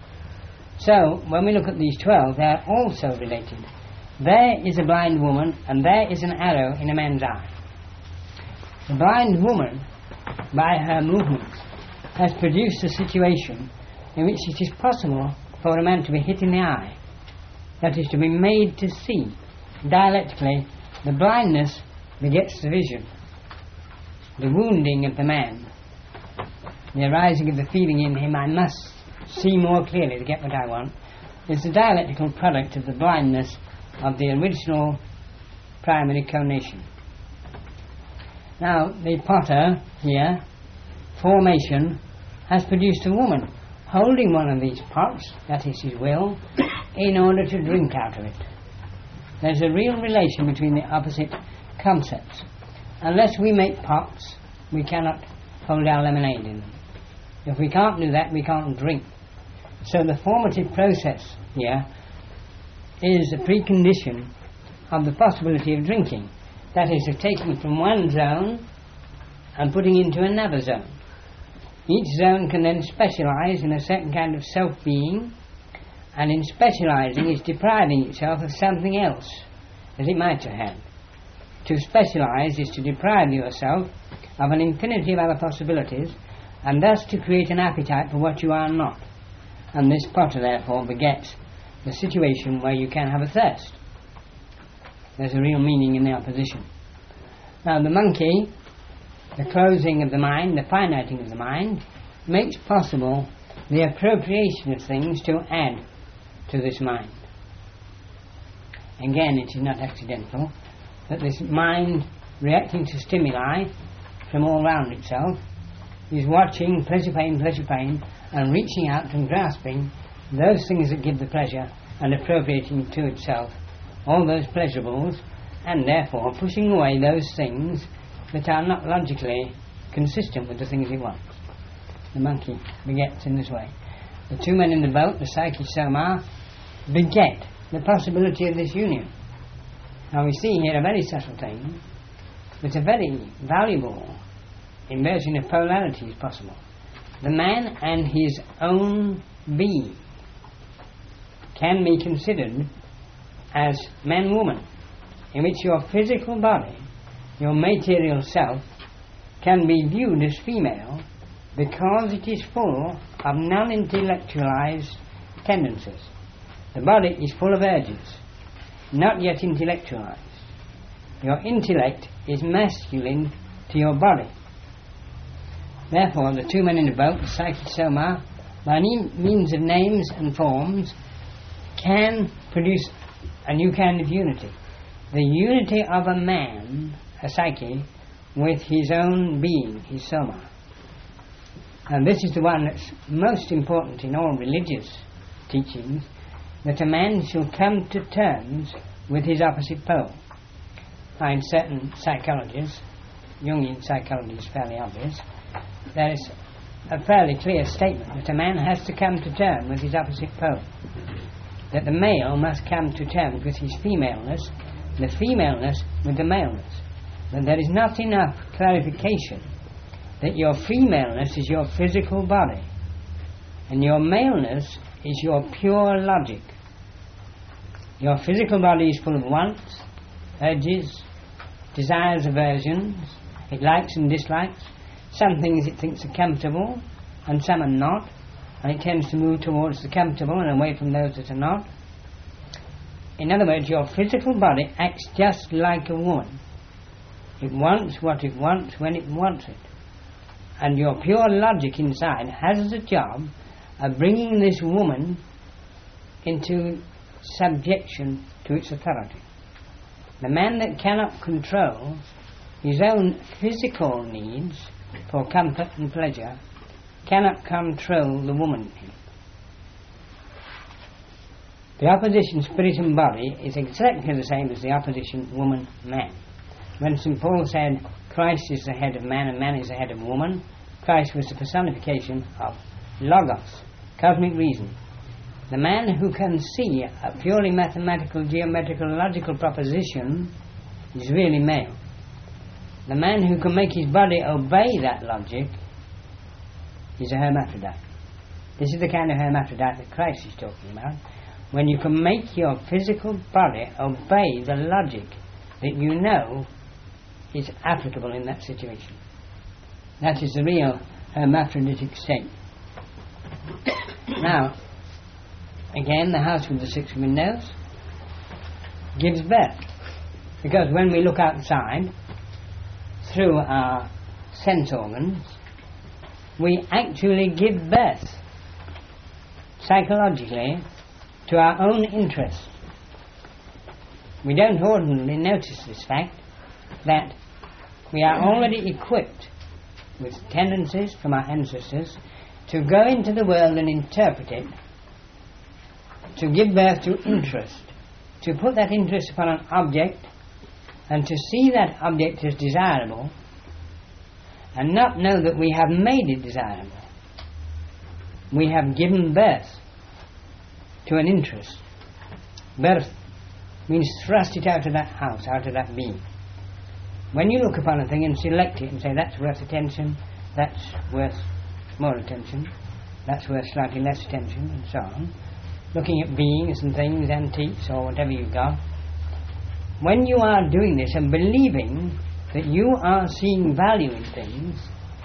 So, when we look at these twelve, they are also related. There is a blind woman, and there is an arrow in a man's eye. The blind woman, by her movements, has produced a situation in which it is possible for a man to be hit in the eye. That is, to be made to see. Dialectically, the blindness begets the vision. The wounding of the man, the arising of the feeling in him, I must see more clearly to get what I want, is the dialectical product of the blindness of the original primary conation. Now, the potter here, formation, has produced a woman holding one of these pots, that is his will, in order to drink out of it. There's a real relation between the opposite concepts. Unless we make pots, we cannot hold our lemonade in them. If we can't do that, we can't drink. So the formative process here is a precondition of the possibility of drinking. That is, of taking from one zone and putting into another zone. Each zone can then specialize in a certain kind of self-being, and in specializing is depriving itself of something else as it might have had. To specialize is to deprive yourself of an infinity of other possibilities, and thus to create an appetite for what you are not. And this potter therefore begets the situation where you can have a thirst. There's a real meaning in the opposition. Now the monkey, the closing of the mind, the finiting of the mind, makes possible the appropriation of things to add to this mind. Again, it is not accidental that this mind, reacting to stimuli from all round itself, is watching pleasure, pain, pleasure, pain, and reaching out and grasping those things that give the pleasure and appropriating to itself all those pleasurables, and therefore pushing away those things that are not logically consistent with the things it wants. The monkey begets in this way. The two men in the boat, the psyche soma, beget the possibility of this union. Now we see here a very subtle thing, but a very valuable inversion of polarity is possible. The man and his own being can be considered as man-woman, in which your physical body, your material self, can be viewed as female because it is full of non-intellectualized tendencies. The body is full of urges, not yet intellectualized. Your intellect is masculine to your body. Therefore, the two men in the boat, the psychic soma, by any means of names and forms, can produce a new kind of unity. The unity of a man, a psyche, with his own being, his soma. And this is the one that's most important in all religious teachings, that a man shall come to terms with his opposite pole. Now, in certain psychologies, Jungian psychology is fairly obvious, there is a fairly clear statement that a man has to come to terms with his opposite pole. That the male must come to terms with his femaleness, the femaleness with the maleness. That there is not enough clarification that your femaleness is your physical body and your maleness is your pure logic. Your physical body is full of wants, urges, desires, aversions. It likes and dislikes. Some things it thinks are comfortable and some are not, and it tends to move towards the comfortable and away from those that are not. In other words, your physical body acts just like a woman. It wants what it wants when it wants it. And your pure logic inside has the job of bringing this woman into subjection to its authority. The man that cannot control his own physical needs for comfort and pleasure cannot control the woman in him. The opposition spirit and body is exactly the same as the opposition woman-man. When Saint Paul said Christ is the head of man and man is the head of woman, Christ was the personification of Logos, cosmic reason. The man who can see a purely mathematical, geometrical, logical proposition is really male. The man who can make his body obey that logic is a hermaphrodite. This is the kind of hermaphrodite that Christ is talking about. When you can make your physical body obey the logic that you know is applicable in that situation. That is the real hermaphroditic state. Now, again, the house with the six windows gives birth. Because when we look outside, through our sense organs, we actually give birth, psychologically, to our own interest. We don't ordinarily notice this fact, that we are already equipped with tendencies from our ancestors to go into the world and interpret it, to give birth to interest, to put that interest upon an object and to see that object as desirable and not know that we have made it desirable. We have given birth to an interest. Birth means thrust it out of that house, out of that being. When you look upon a thing and select it and say that's worth attention, that's worth more attention. That's worth slightly less attention, and so on. Looking at beings and things, antiques or whatever you've got. When you are doing this and believing that you are seeing value in things,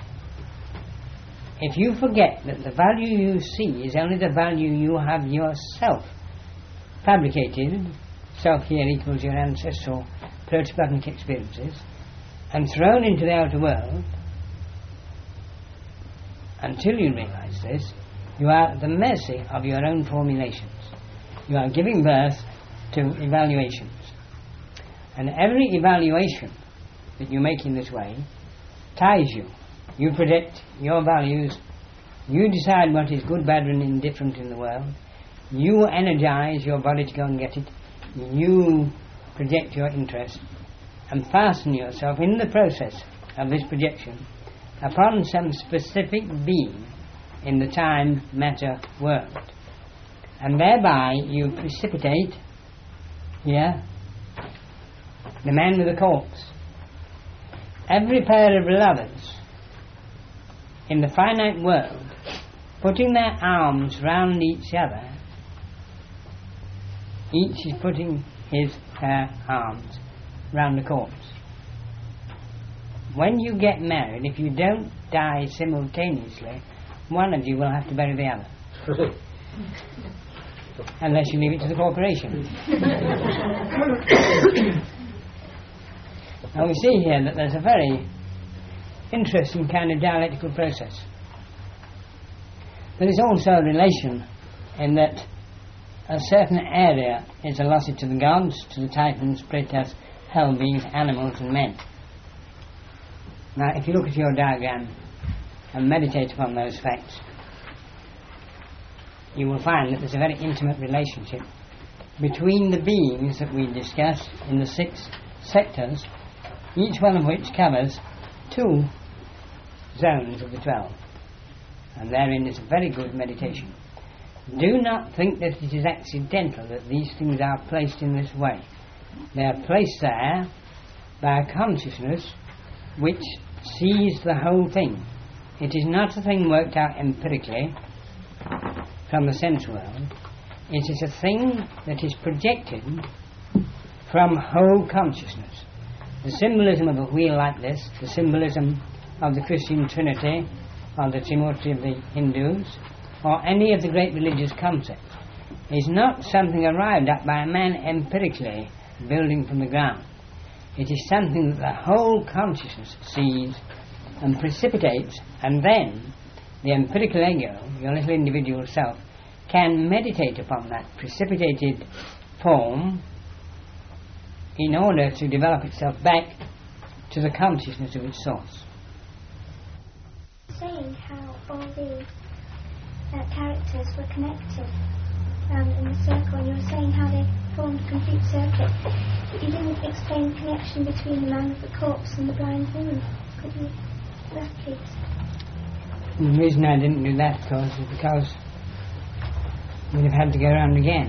if you forget that the value you see is only the value you have yourself fabricated, self here equals your ancestral protoplasmic experiences, and thrown into the outer world, until you realise this, you are at the mercy of your own formulations. You are giving birth to evaluations. And every evaluation that you make in this way ties you. You predict your values. You decide what is good, bad and indifferent in the world. You energise your body to go and get it. You project your interest and fasten yourself in the process of this projection upon some specific being in the time-matter world. And thereby you precipitate here the man with the corpse. Every pair of lovers in the finite world putting their arms round each other, each is putting his her arms round the corpse. When you get married, if you don't die simultaneously, one of you will have to bury the other. Unless you leave it to the corporation. Now we see here that there's a very interesting kind of dialectical process. There is also a relation in that a certain area is allotted to the gods, to the Titans, Pretas, hell beings, animals and men. Now if you look at your diagram and meditate upon those facts, you will find that there's a very intimate relationship between the beings that we discuss in the six sectors, each one of which covers two zones of the twelve. And therein is a very good meditation. Do not think that it is accidental that these things are placed in this way. They are placed there by a consciousness which sees the whole thing. It is not a thing worked out empirically from the sense world. It is a thing that is projected from whole consciousness. The symbolism of a wheel like this, the symbolism of the Christian Trinity, or the Trimurti of the Hindus, or any of the great religious concepts, is not something arrived at by a man empirically building from the ground. It is something that the whole consciousness sees and precipitates, and then the empirical ego, your little individual self, can meditate upon that precipitated form in order to develop itself back to the consciousness of its source. Saying how all the uh, characters were connected um, in the circle, and you were saying how they formed a complete circuit. But you didn't explain the connection between the man with the corpse and the blind woman. Could you do that, please? The reason I didn't do that, of course, is because we'd have had to go around again.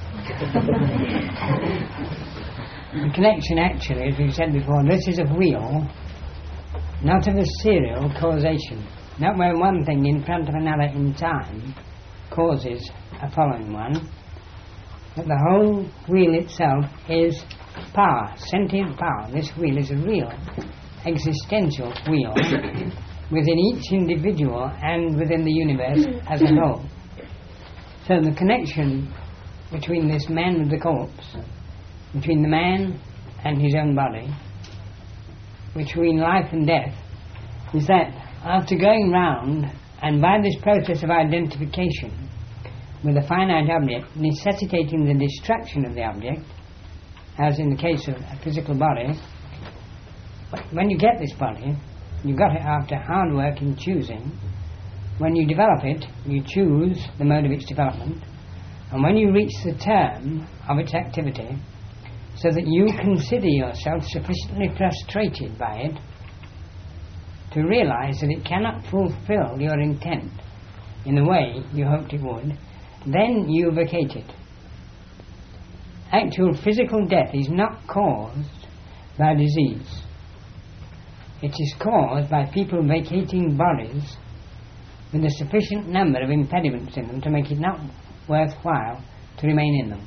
The connection, actually, as we said before, this is a wheel, not of a serial causation. Not where one thing in front of another in time causes a following one, but the whole wheel itself is power, sentient power. This wheel is a real existential wheel within each individual and within the universe as a whole. So the connection between this man with the corpse, between the man and his own body, between life and death, is that after going round and by this process of identification with a finite object, necessitating the destruction of the object, as in the case of a physical body, when you get this body, you got it after hard work in choosing. When you develop it, you choose the mode of its development, and when you reach the term of its activity, so that you consider yourself sufficiently frustrated by it to realize that it cannot fulfill your intent in the way you hoped it would, then you vacate it. Actual physical death is not caused by disease. It is caused by people vacating bodies with a sufficient number of impediments in them to make it not worthwhile to remain in them.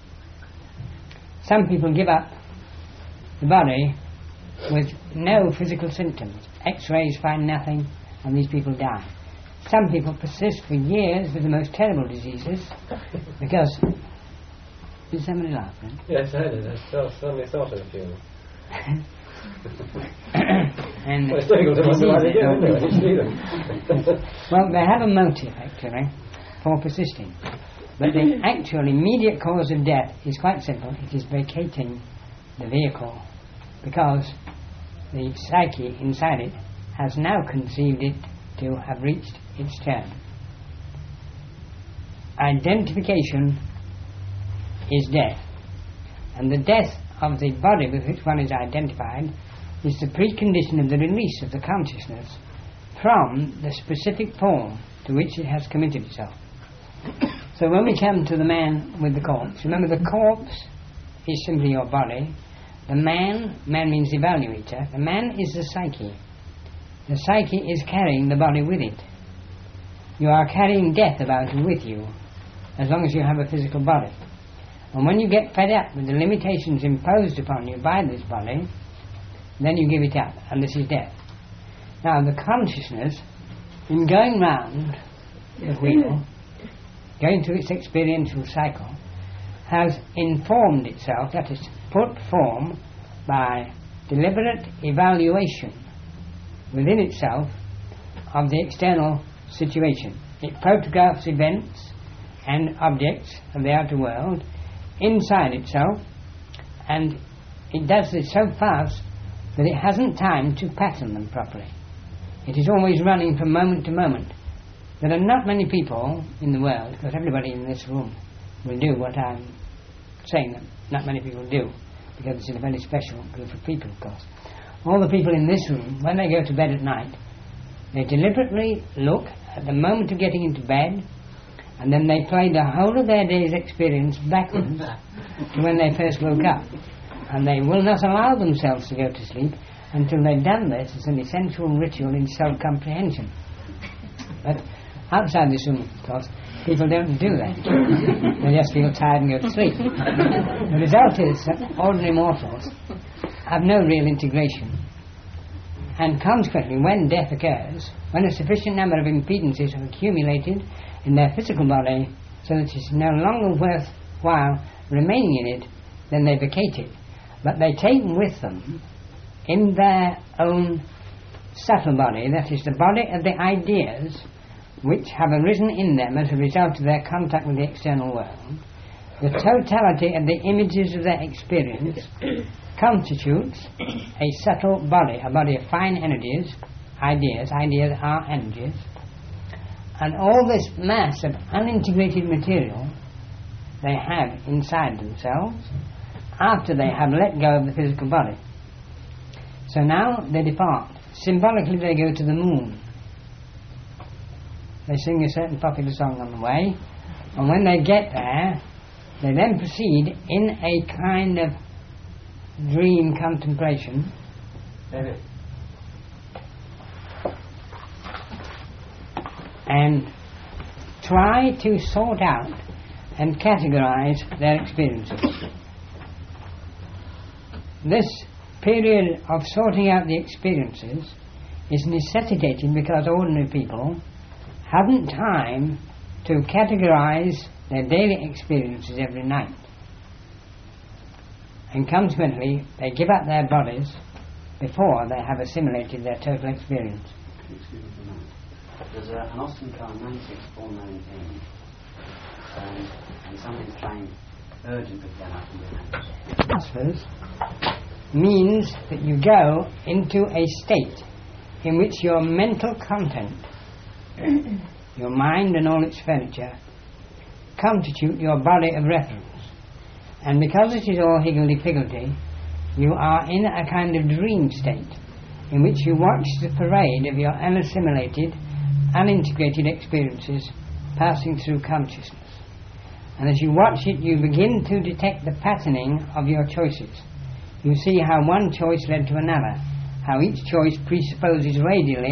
Some people give up the body with no physical symptoms. X-rays find nothing, and these people die. Some people persist for years with the most terrible diseases because... Did somebody laugh then? Yes, I did. I suddenly thought of a few. And well, it's difficult to wonder why they do, anyway. You see them. Well, they have a motive, actually, for persisting. But the actual immediate cause of death is quite simple. It is vacating the vehicle, because the psyche inside it has now conceived it to have reached its term. Identification is death, and the death of the body with which one is identified is the precondition of the release of the consciousness from the specific form to which it has committed itself. So when we come to the man with the corpse, remember the corpse is simply your body. The man, man means evaluator, the man is the psyche. The psyche is carrying the body with it. You are carrying death about with you, as long as you have a physical body. And when you get fed up with the limitations imposed upon you by this body, then you give it up, and this is death. Now the consciousness, in going round the wheel, going through its experiential cycle, has informed itself, that is, put form by deliberate evaluation within itself of the external situation. It photographs events and objects of the outer world inside itself, and it does this so fast that it hasn't time to pattern them properly. It is always running from moment to moment. There are not many people in the world, because everybody in this room will do what I'm saying that not many people do, because it's a very special group of people, of course. All the people in this room, when they go to bed at night, they deliberately look at the moment of getting into bed, and then they play the whole of their day's experience backwards to when they first woke up. And they will not allow themselves to go to sleep until they've done this as an essential ritual in self-comprehension. But outside this room, of course, people don't do that. They just feel tired and go to sleep. The result is that ordinary mortals have no real integration. And consequently, when death occurs, when a sufficient number of impedances have accumulated in their physical body so that it's no longer worthwhile remaining in it, then they vacate it. But they take with them, in their own subtle body, that is the body of the ideas which have arisen in them as a result of their contact with the external world, the totality of the images of their experience constitutes a subtle body, a body of fine energies, ideas, ideas are energies, and all this mass of unintegrated material they have inside themselves after they have let go of the physical body. So now they depart. Symbolically they go to the moon. They sing a certain popular song on the way, and when they get there, they then proceed in a kind of dream contemplation. David. And try to sort out and categorize their experiences. This period of sorting out the experiences is necessitated because ordinary people haven't time to categorize their daily experiences every night. And consequently, they give up their bodies before they have assimilated their total experience. Excuse me for a moment. There's a, an Austin car nine six four nineteen, um, and something's trying urgently to get out from behind. Transfers means that you go into a state in which your mental content, your mind and all its furniture, constitute your body of reference. And because it is all higgledy-piggledy, you are in a kind of dream state in which you watch the parade of your unassimilated, unintegrated experiences passing through consciousnness. And as you watch it, you begin to detect the patterning of your choices. You see how one choice led to another, how each choice presupposes radially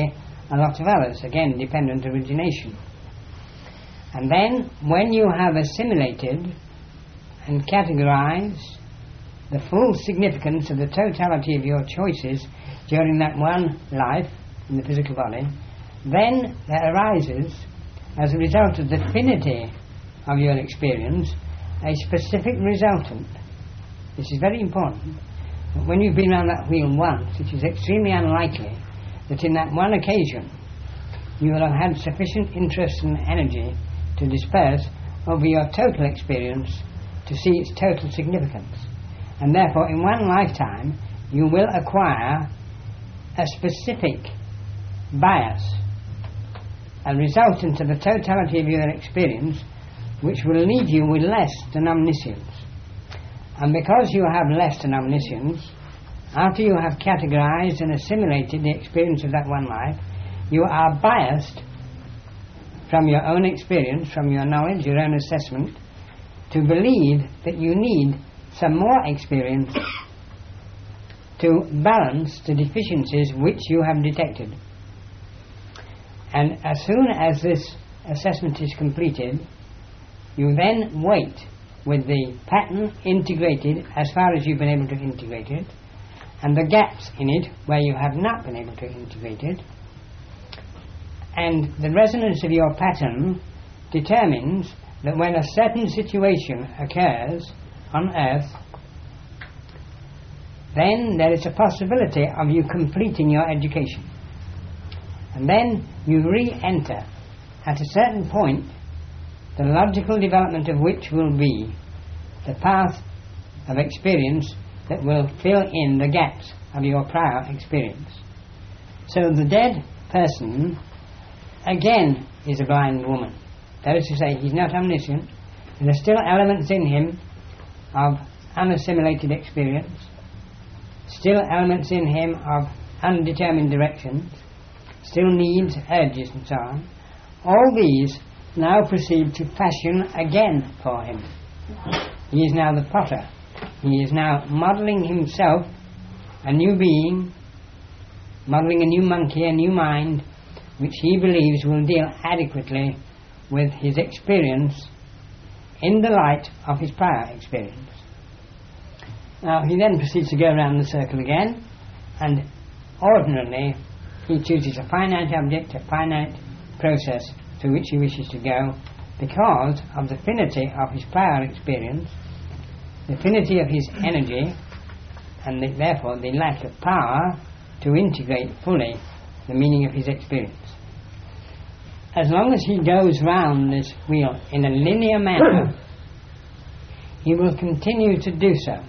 a lot of others, again dependent origination. And then when you have assimilated and categorized the full significance of the totality of your choices during that one life in the physical body, then there arises, as a result of the finity of your experience, a specific resultant. This is very important. But when you've been around that wheel once, it is extremely unlikely that in that one occasion you will have had sufficient interest and energy to disperse over your total experience to see its total significance. And therefore, in one lifetime, you will acquire a specific bias, a resultant of the totality of your experience, which will leave you with less than omniscience. And because you have less than omniscience, after you have categorized and assimilated the experience of that one life, you are biased from your own experience, from your knowledge, your own assessment, to believe that you need some more experience to balance the deficiencies which you have detected. And as soon as this assessment is completed, you then wait with the pattern integrated as far as you've been able to integrate it, and the gaps in it where you have not been able to integrate it. And the resonance of your pattern determines that when a certain situation occurs on earth, then there is a possibility of you completing your education. And then you re-enter at a certain point, the logical development of which will be the path of experience that will fill in the gaps of your prior experience. So the dead person again is a blind woman. That is to say, he's not omniscient. There are still elements in him of unassimilated experience, still elements in him of undetermined directions, still needs, urges and so on. All these now proceed to fashion again for him. He is now the potter. He is now modelling himself a new being, modelling a new monkey, a new mind, which he believes will deal adequately with his experience in the light of his prior experience. Now he then proceeds to go around the circle again, and ordinarily he chooses a finite object, a finite process to which he wishes to go, because of the finity of his prior experience, the finity of his energy, and the, therefore the lack of power to integrate fully the meaning of his experience. As long as he goes round this wheel in a linear manner, he will continue to do so.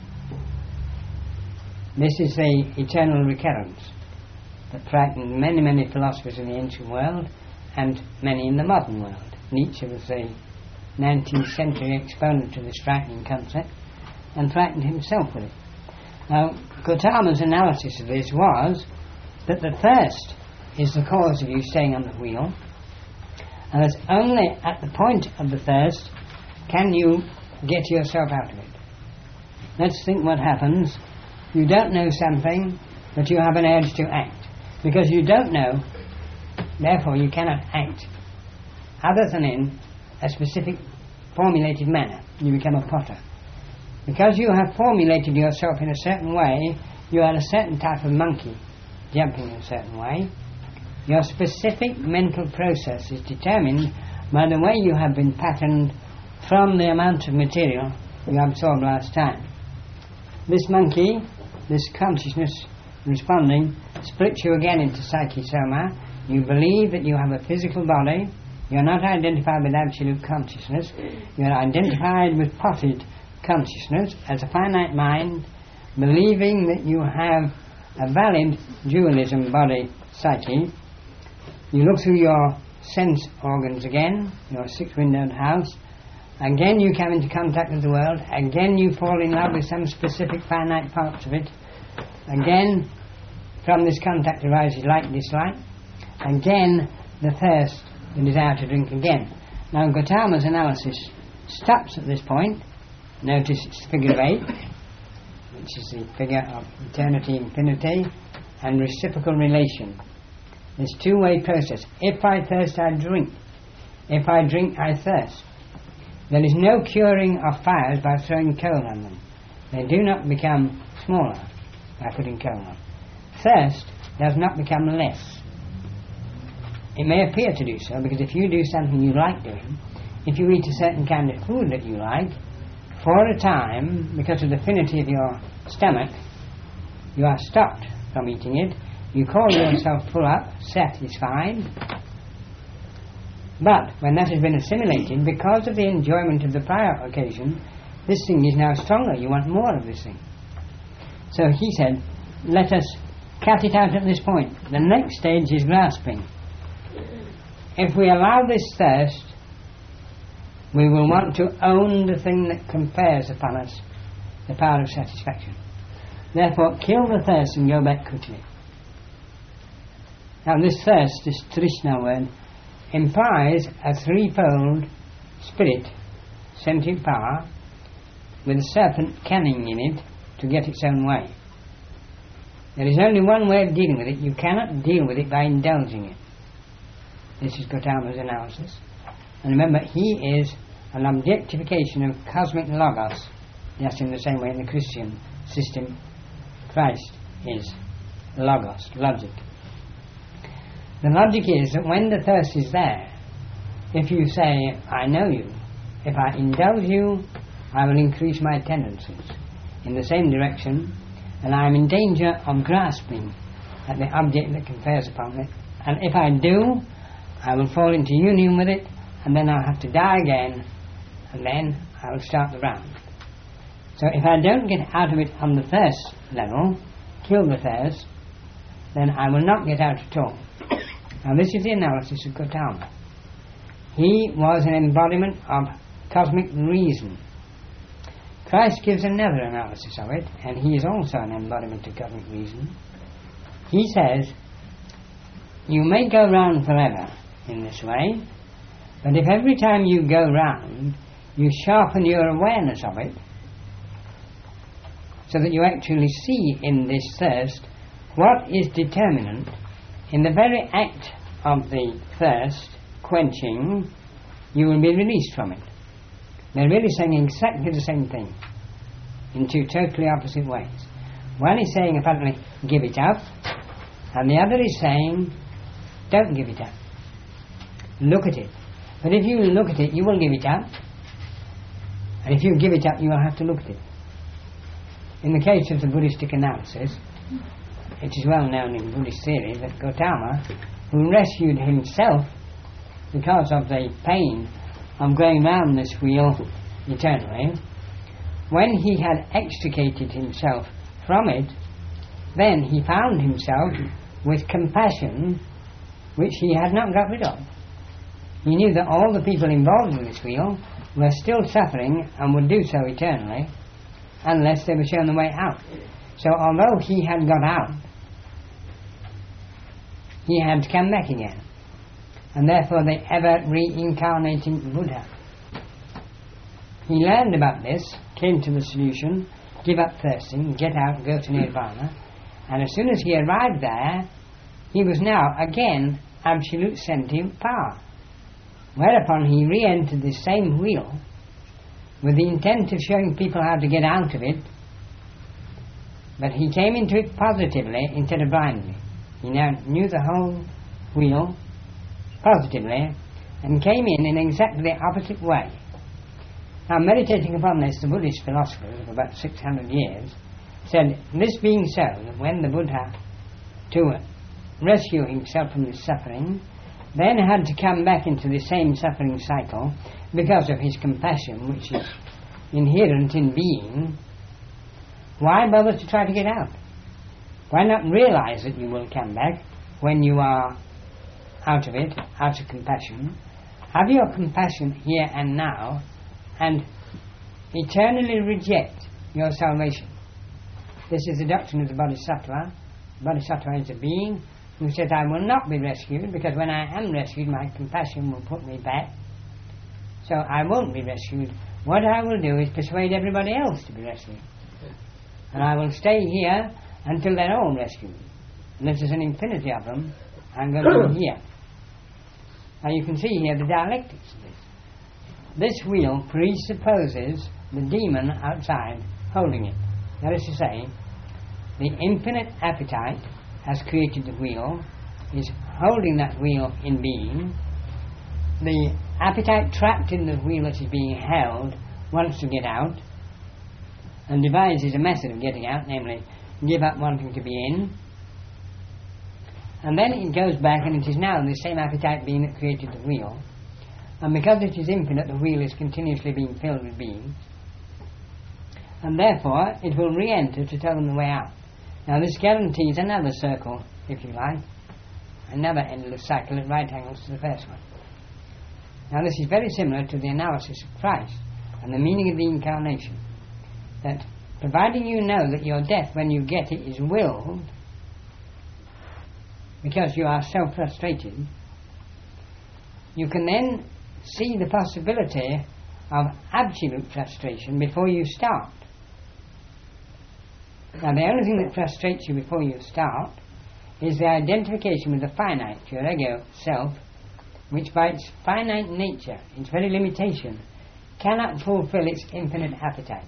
This is the eternal recurrence that frightened many, many philosophers in the ancient world and many in the modern world. Nietzsche was the nineteenth century exponent to this frightening concept and frightened himself with it. Now, Gautama's analysis of this was that the thirst is the cause of you staying on the wheel, and that only at the point of the thirst can you get yourself out of it. Let's think what happens. You don't know something, but you have an urge to act. Because you don't know, therefore you cannot act other than in a specific formulated manner. You become a potter. Because you have formulated yourself in a certain way, you are a certain type of monkey, jumping in a certain way. Your specific mental process is determined by the way you have been patterned from the amount of material you absorbed last time. This monkey, this consciousness responding, splits you again into psyche soma. You believe that you have a physical body. You are not identified with absolute consciousness. You are identified with potted consciousness as a finite mind, believing that you have a valid dualism body psyche. You look through your sense organs again, your six-windowed house. Again you come into contact with the world. Again you fall in love with some specific finite parts of it. Again, from this contact arises like, dislike. Again, the thirst, the desire to drink again. Now Gautama's analysis stops at this point. Notice it's the figure of eight, which is the figure of eternity, infinity, and reciprocal relation. There's two-way process. If I thirst, I drink. If I drink, I thirst. There is no curing of fires by throwing coal on them. They do not become smaller by putting coal on. Thirst does not become less. It may appear to do so, because if you do something you like doing, if you eat a certain kind of food that you like, for a time, because of the affinity of your stomach, you are stopped from eating it. You call yourself full up, satisfied. But when that has been assimilated, because of the enjoyment of the prior occasion, this thing is now stronger. You want more of this thing. So he said, let us cut it out at this point. The next stage is grasping. If we allow this thirst, we will want to own the thing that confers upon us the power of satisfaction. Therefore, kill the thirst and go back quickly. Now this thirst, this Trishna word, implies a threefold spirit, sentient power, with a serpent cunning in it to get its own way. There is only one way of dealing with it. You cannot deal with it by indulging it. This is Gautama's analysis. And remember, he is an objectification of cosmic logos, just in the same way in the Christian system, Christ is logos, logic. The logic is that when the thirst is there, if you say, I know you, if I indulge you, I will increase my tendencies in the same direction, and I am in danger of grasping at the object that confers upon it. And if I do, I will fall into union with it, and then I'll have to die again, and then I will start the round. So if I don't get out of it on the thirst level, kill the thirst, then I will not get out at all. Now this is the analysis of Gautama. He was an embodiment of cosmic reason. Christ gives another analysis of it, and he is also an embodiment of cosmic reason. He says, you may go round forever in this way, but if every time you go round, you sharpen your awareness of it, so that you actually see in this thirst what is determinant in the very act of the thirst quenching, you will be released from it. They're really saying exactly the same thing in two totally opposite ways. One is saying apparently, give it up, and the other is saying, don't give it up. Look at it. But if you look at it, you will give it up, and if you give it up, you will have to look at it. In the case of the Buddhistic analysis, it is well known in Buddhist theory that Gautama, who rescued himself because of the pain of going round this wheel eternally, when he had extricated himself from it, then he found himself with compassion which he had not got rid of. He knew that all the people involved in this wheel were still suffering and would do so eternally unless they were shown the way out. So although he had got out, he had to come back again, and therefore the ever reincarnating Buddha. He learned about this, came to the solution, give up thirsting, get out, go to Nirvana, and as soon as he arrived there, he was now again absolute sentient power. Whereupon he re-entered this same wheel with the intent of showing people how to get out of it, but he came into it positively instead of blindly. He now knew the whole wheel positively and came in in exactly the opposite way. Now, meditating upon this, the Buddhist philosophers of about six hundred years said, this being so, that when the Buddha, to rescue himself from this suffering, then had to come back into the same suffering cycle because of his compassion, which is inherent in being, why bother to try to get out? Why not realize that you will come back when you are out of it, out of compassion? Have your compassion here and now, and eternally reject your salvation. This is the doctrine of the Bodhisattva. Bodhisattva is a being who says, I will not be rescued, because when I am rescued, my compassion will put me back. So I won't be rescued. What I will do is persuade everybody else to be rescued. And I will stay here until they're all rescued. And if there's an infinity of them, I'm going to do here. Now you can see here the dialectics of this. This wheel presupposes the demon outside holding it. That is to say, the infinite appetite has created the wheel, is holding that wheel in being. The appetite trapped in the wheel that is being held wants to get out and devises a method of getting out, namely give up wanting to be in. And then it goes back, and it is now the same appetite being that created the wheel. And because it is infinite, the wheel is continuously being filled with beings. And therefore, it will re-enter to tell them the way out. Now this guarantees another circle, if you like, another endless cycle at right angles to the first one. Now this is very similar to the analysis of Christ and the meaning of the incarnation. That providing you know that your death when you get it is willed, because you are so frustrated, you can then see the possibility of absolute frustration before you start. Now the only thing that frustrates you before you start is the identification with the finite, your ego self, which by its finite nature, its very limitation, cannot fulfill its infinite appetite.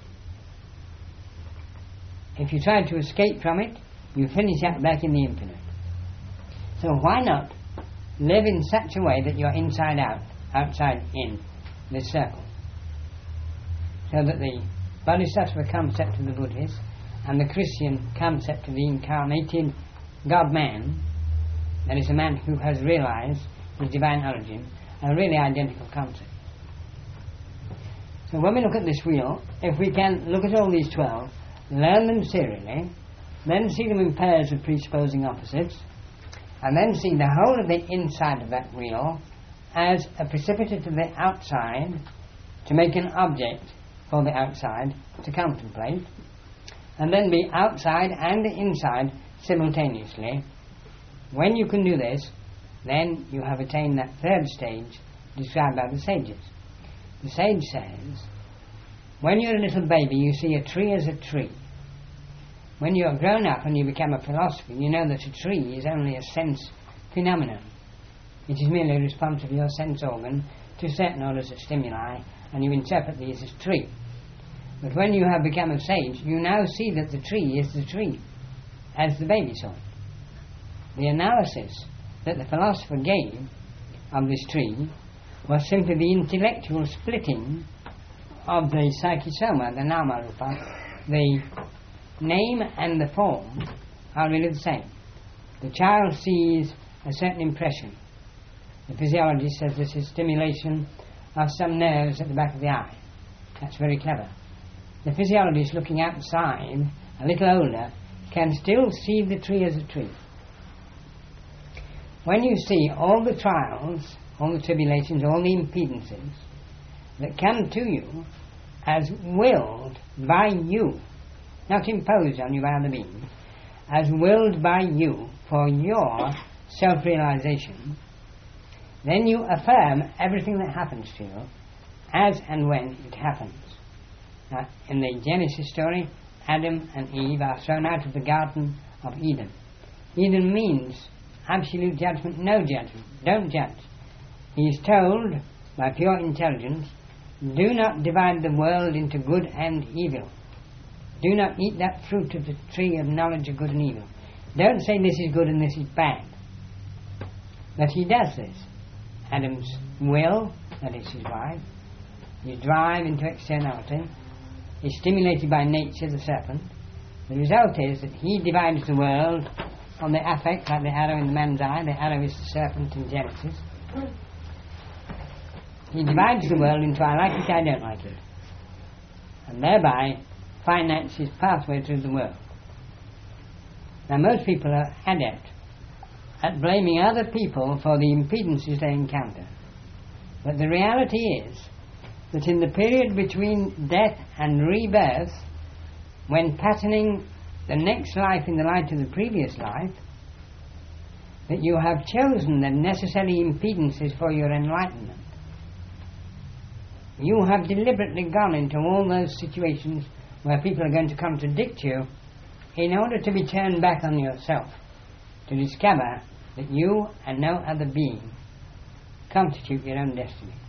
If you try to escape from it, you finish up back in the infinite. So why not live in such a way that you're inside out, outside in, this circle? So that the Bodhisattva concept of the Buddhists and the Christian concept of the incarnated God-man, that is a man who has realized his divine origin, are really identical concepts. So when we look at this wheel, if we can look at all these twelve, learn them serially, then see them in pairs of presupposing opposites, and then see the whole of the inside of that wheel as a precipitate to the outside, to make an object for the outside to contemplate, and then be outside and inside simultaneously. When you can do this, then you have attained that third stage described by the sages. The sage says, when you're a little baby, you see a tree as a tree. When you're grown up and you become a philosopher, you know that a tree is only a sense phenomenon. It is merely a response of your sense organ to certain orders of stimuli, and you interpret these as tree. But when you have become a sage, you now see that the tree is the tree, as the baby saw it. The analysis that the philosopher gave of this tree was simply the intellectual splitting of the psychisoma, the nama rupa. The name and the form are really the same. The child sees a certain impression. The physiologist says this is stimulation of some nerves at the back of the eye. That's very clever. The physiologist looking outside, a little older, can still see the tree as a tree. When you see all the trials, all the tribulations, all the impedances that come to you as willed by you, not imposed on you by other beings, as willed by you for your self-realization, then you affirm everything that happens to you as and when it happens. Now, in the Genesis story, Adam and Eve are thrown out of the Garden of Eden. Eden means absolute judgment, no judgment, don't judge. He is told by pure intelligence, do not divide the world into good and evil. Do not eat that fruit of the tree of knowledge of good and evil. Don't say this is good and this is bad. But he does this. Adam's will, that is his wife, his drive into externality, is stimulated by nature, the serpent. The result is that he divides the world on the affect, like the arrow in the man's eye. The arrow is the serpent in Genesis. He divides the world into I like it, I don't like it, and thereby finance his pathway through the world. Now most people are adept at blaming other people for the impedances they encounter. But the reality is that in the period between death and rebirth, when patterning the next life in the light of the previous life, that you have chosen the necessary impedances for your enlightenment. You have deliberately gone into all those situations where people are going to contradict you in order to be turned back on yourself, to discover that you and no other being constitute your own destiny.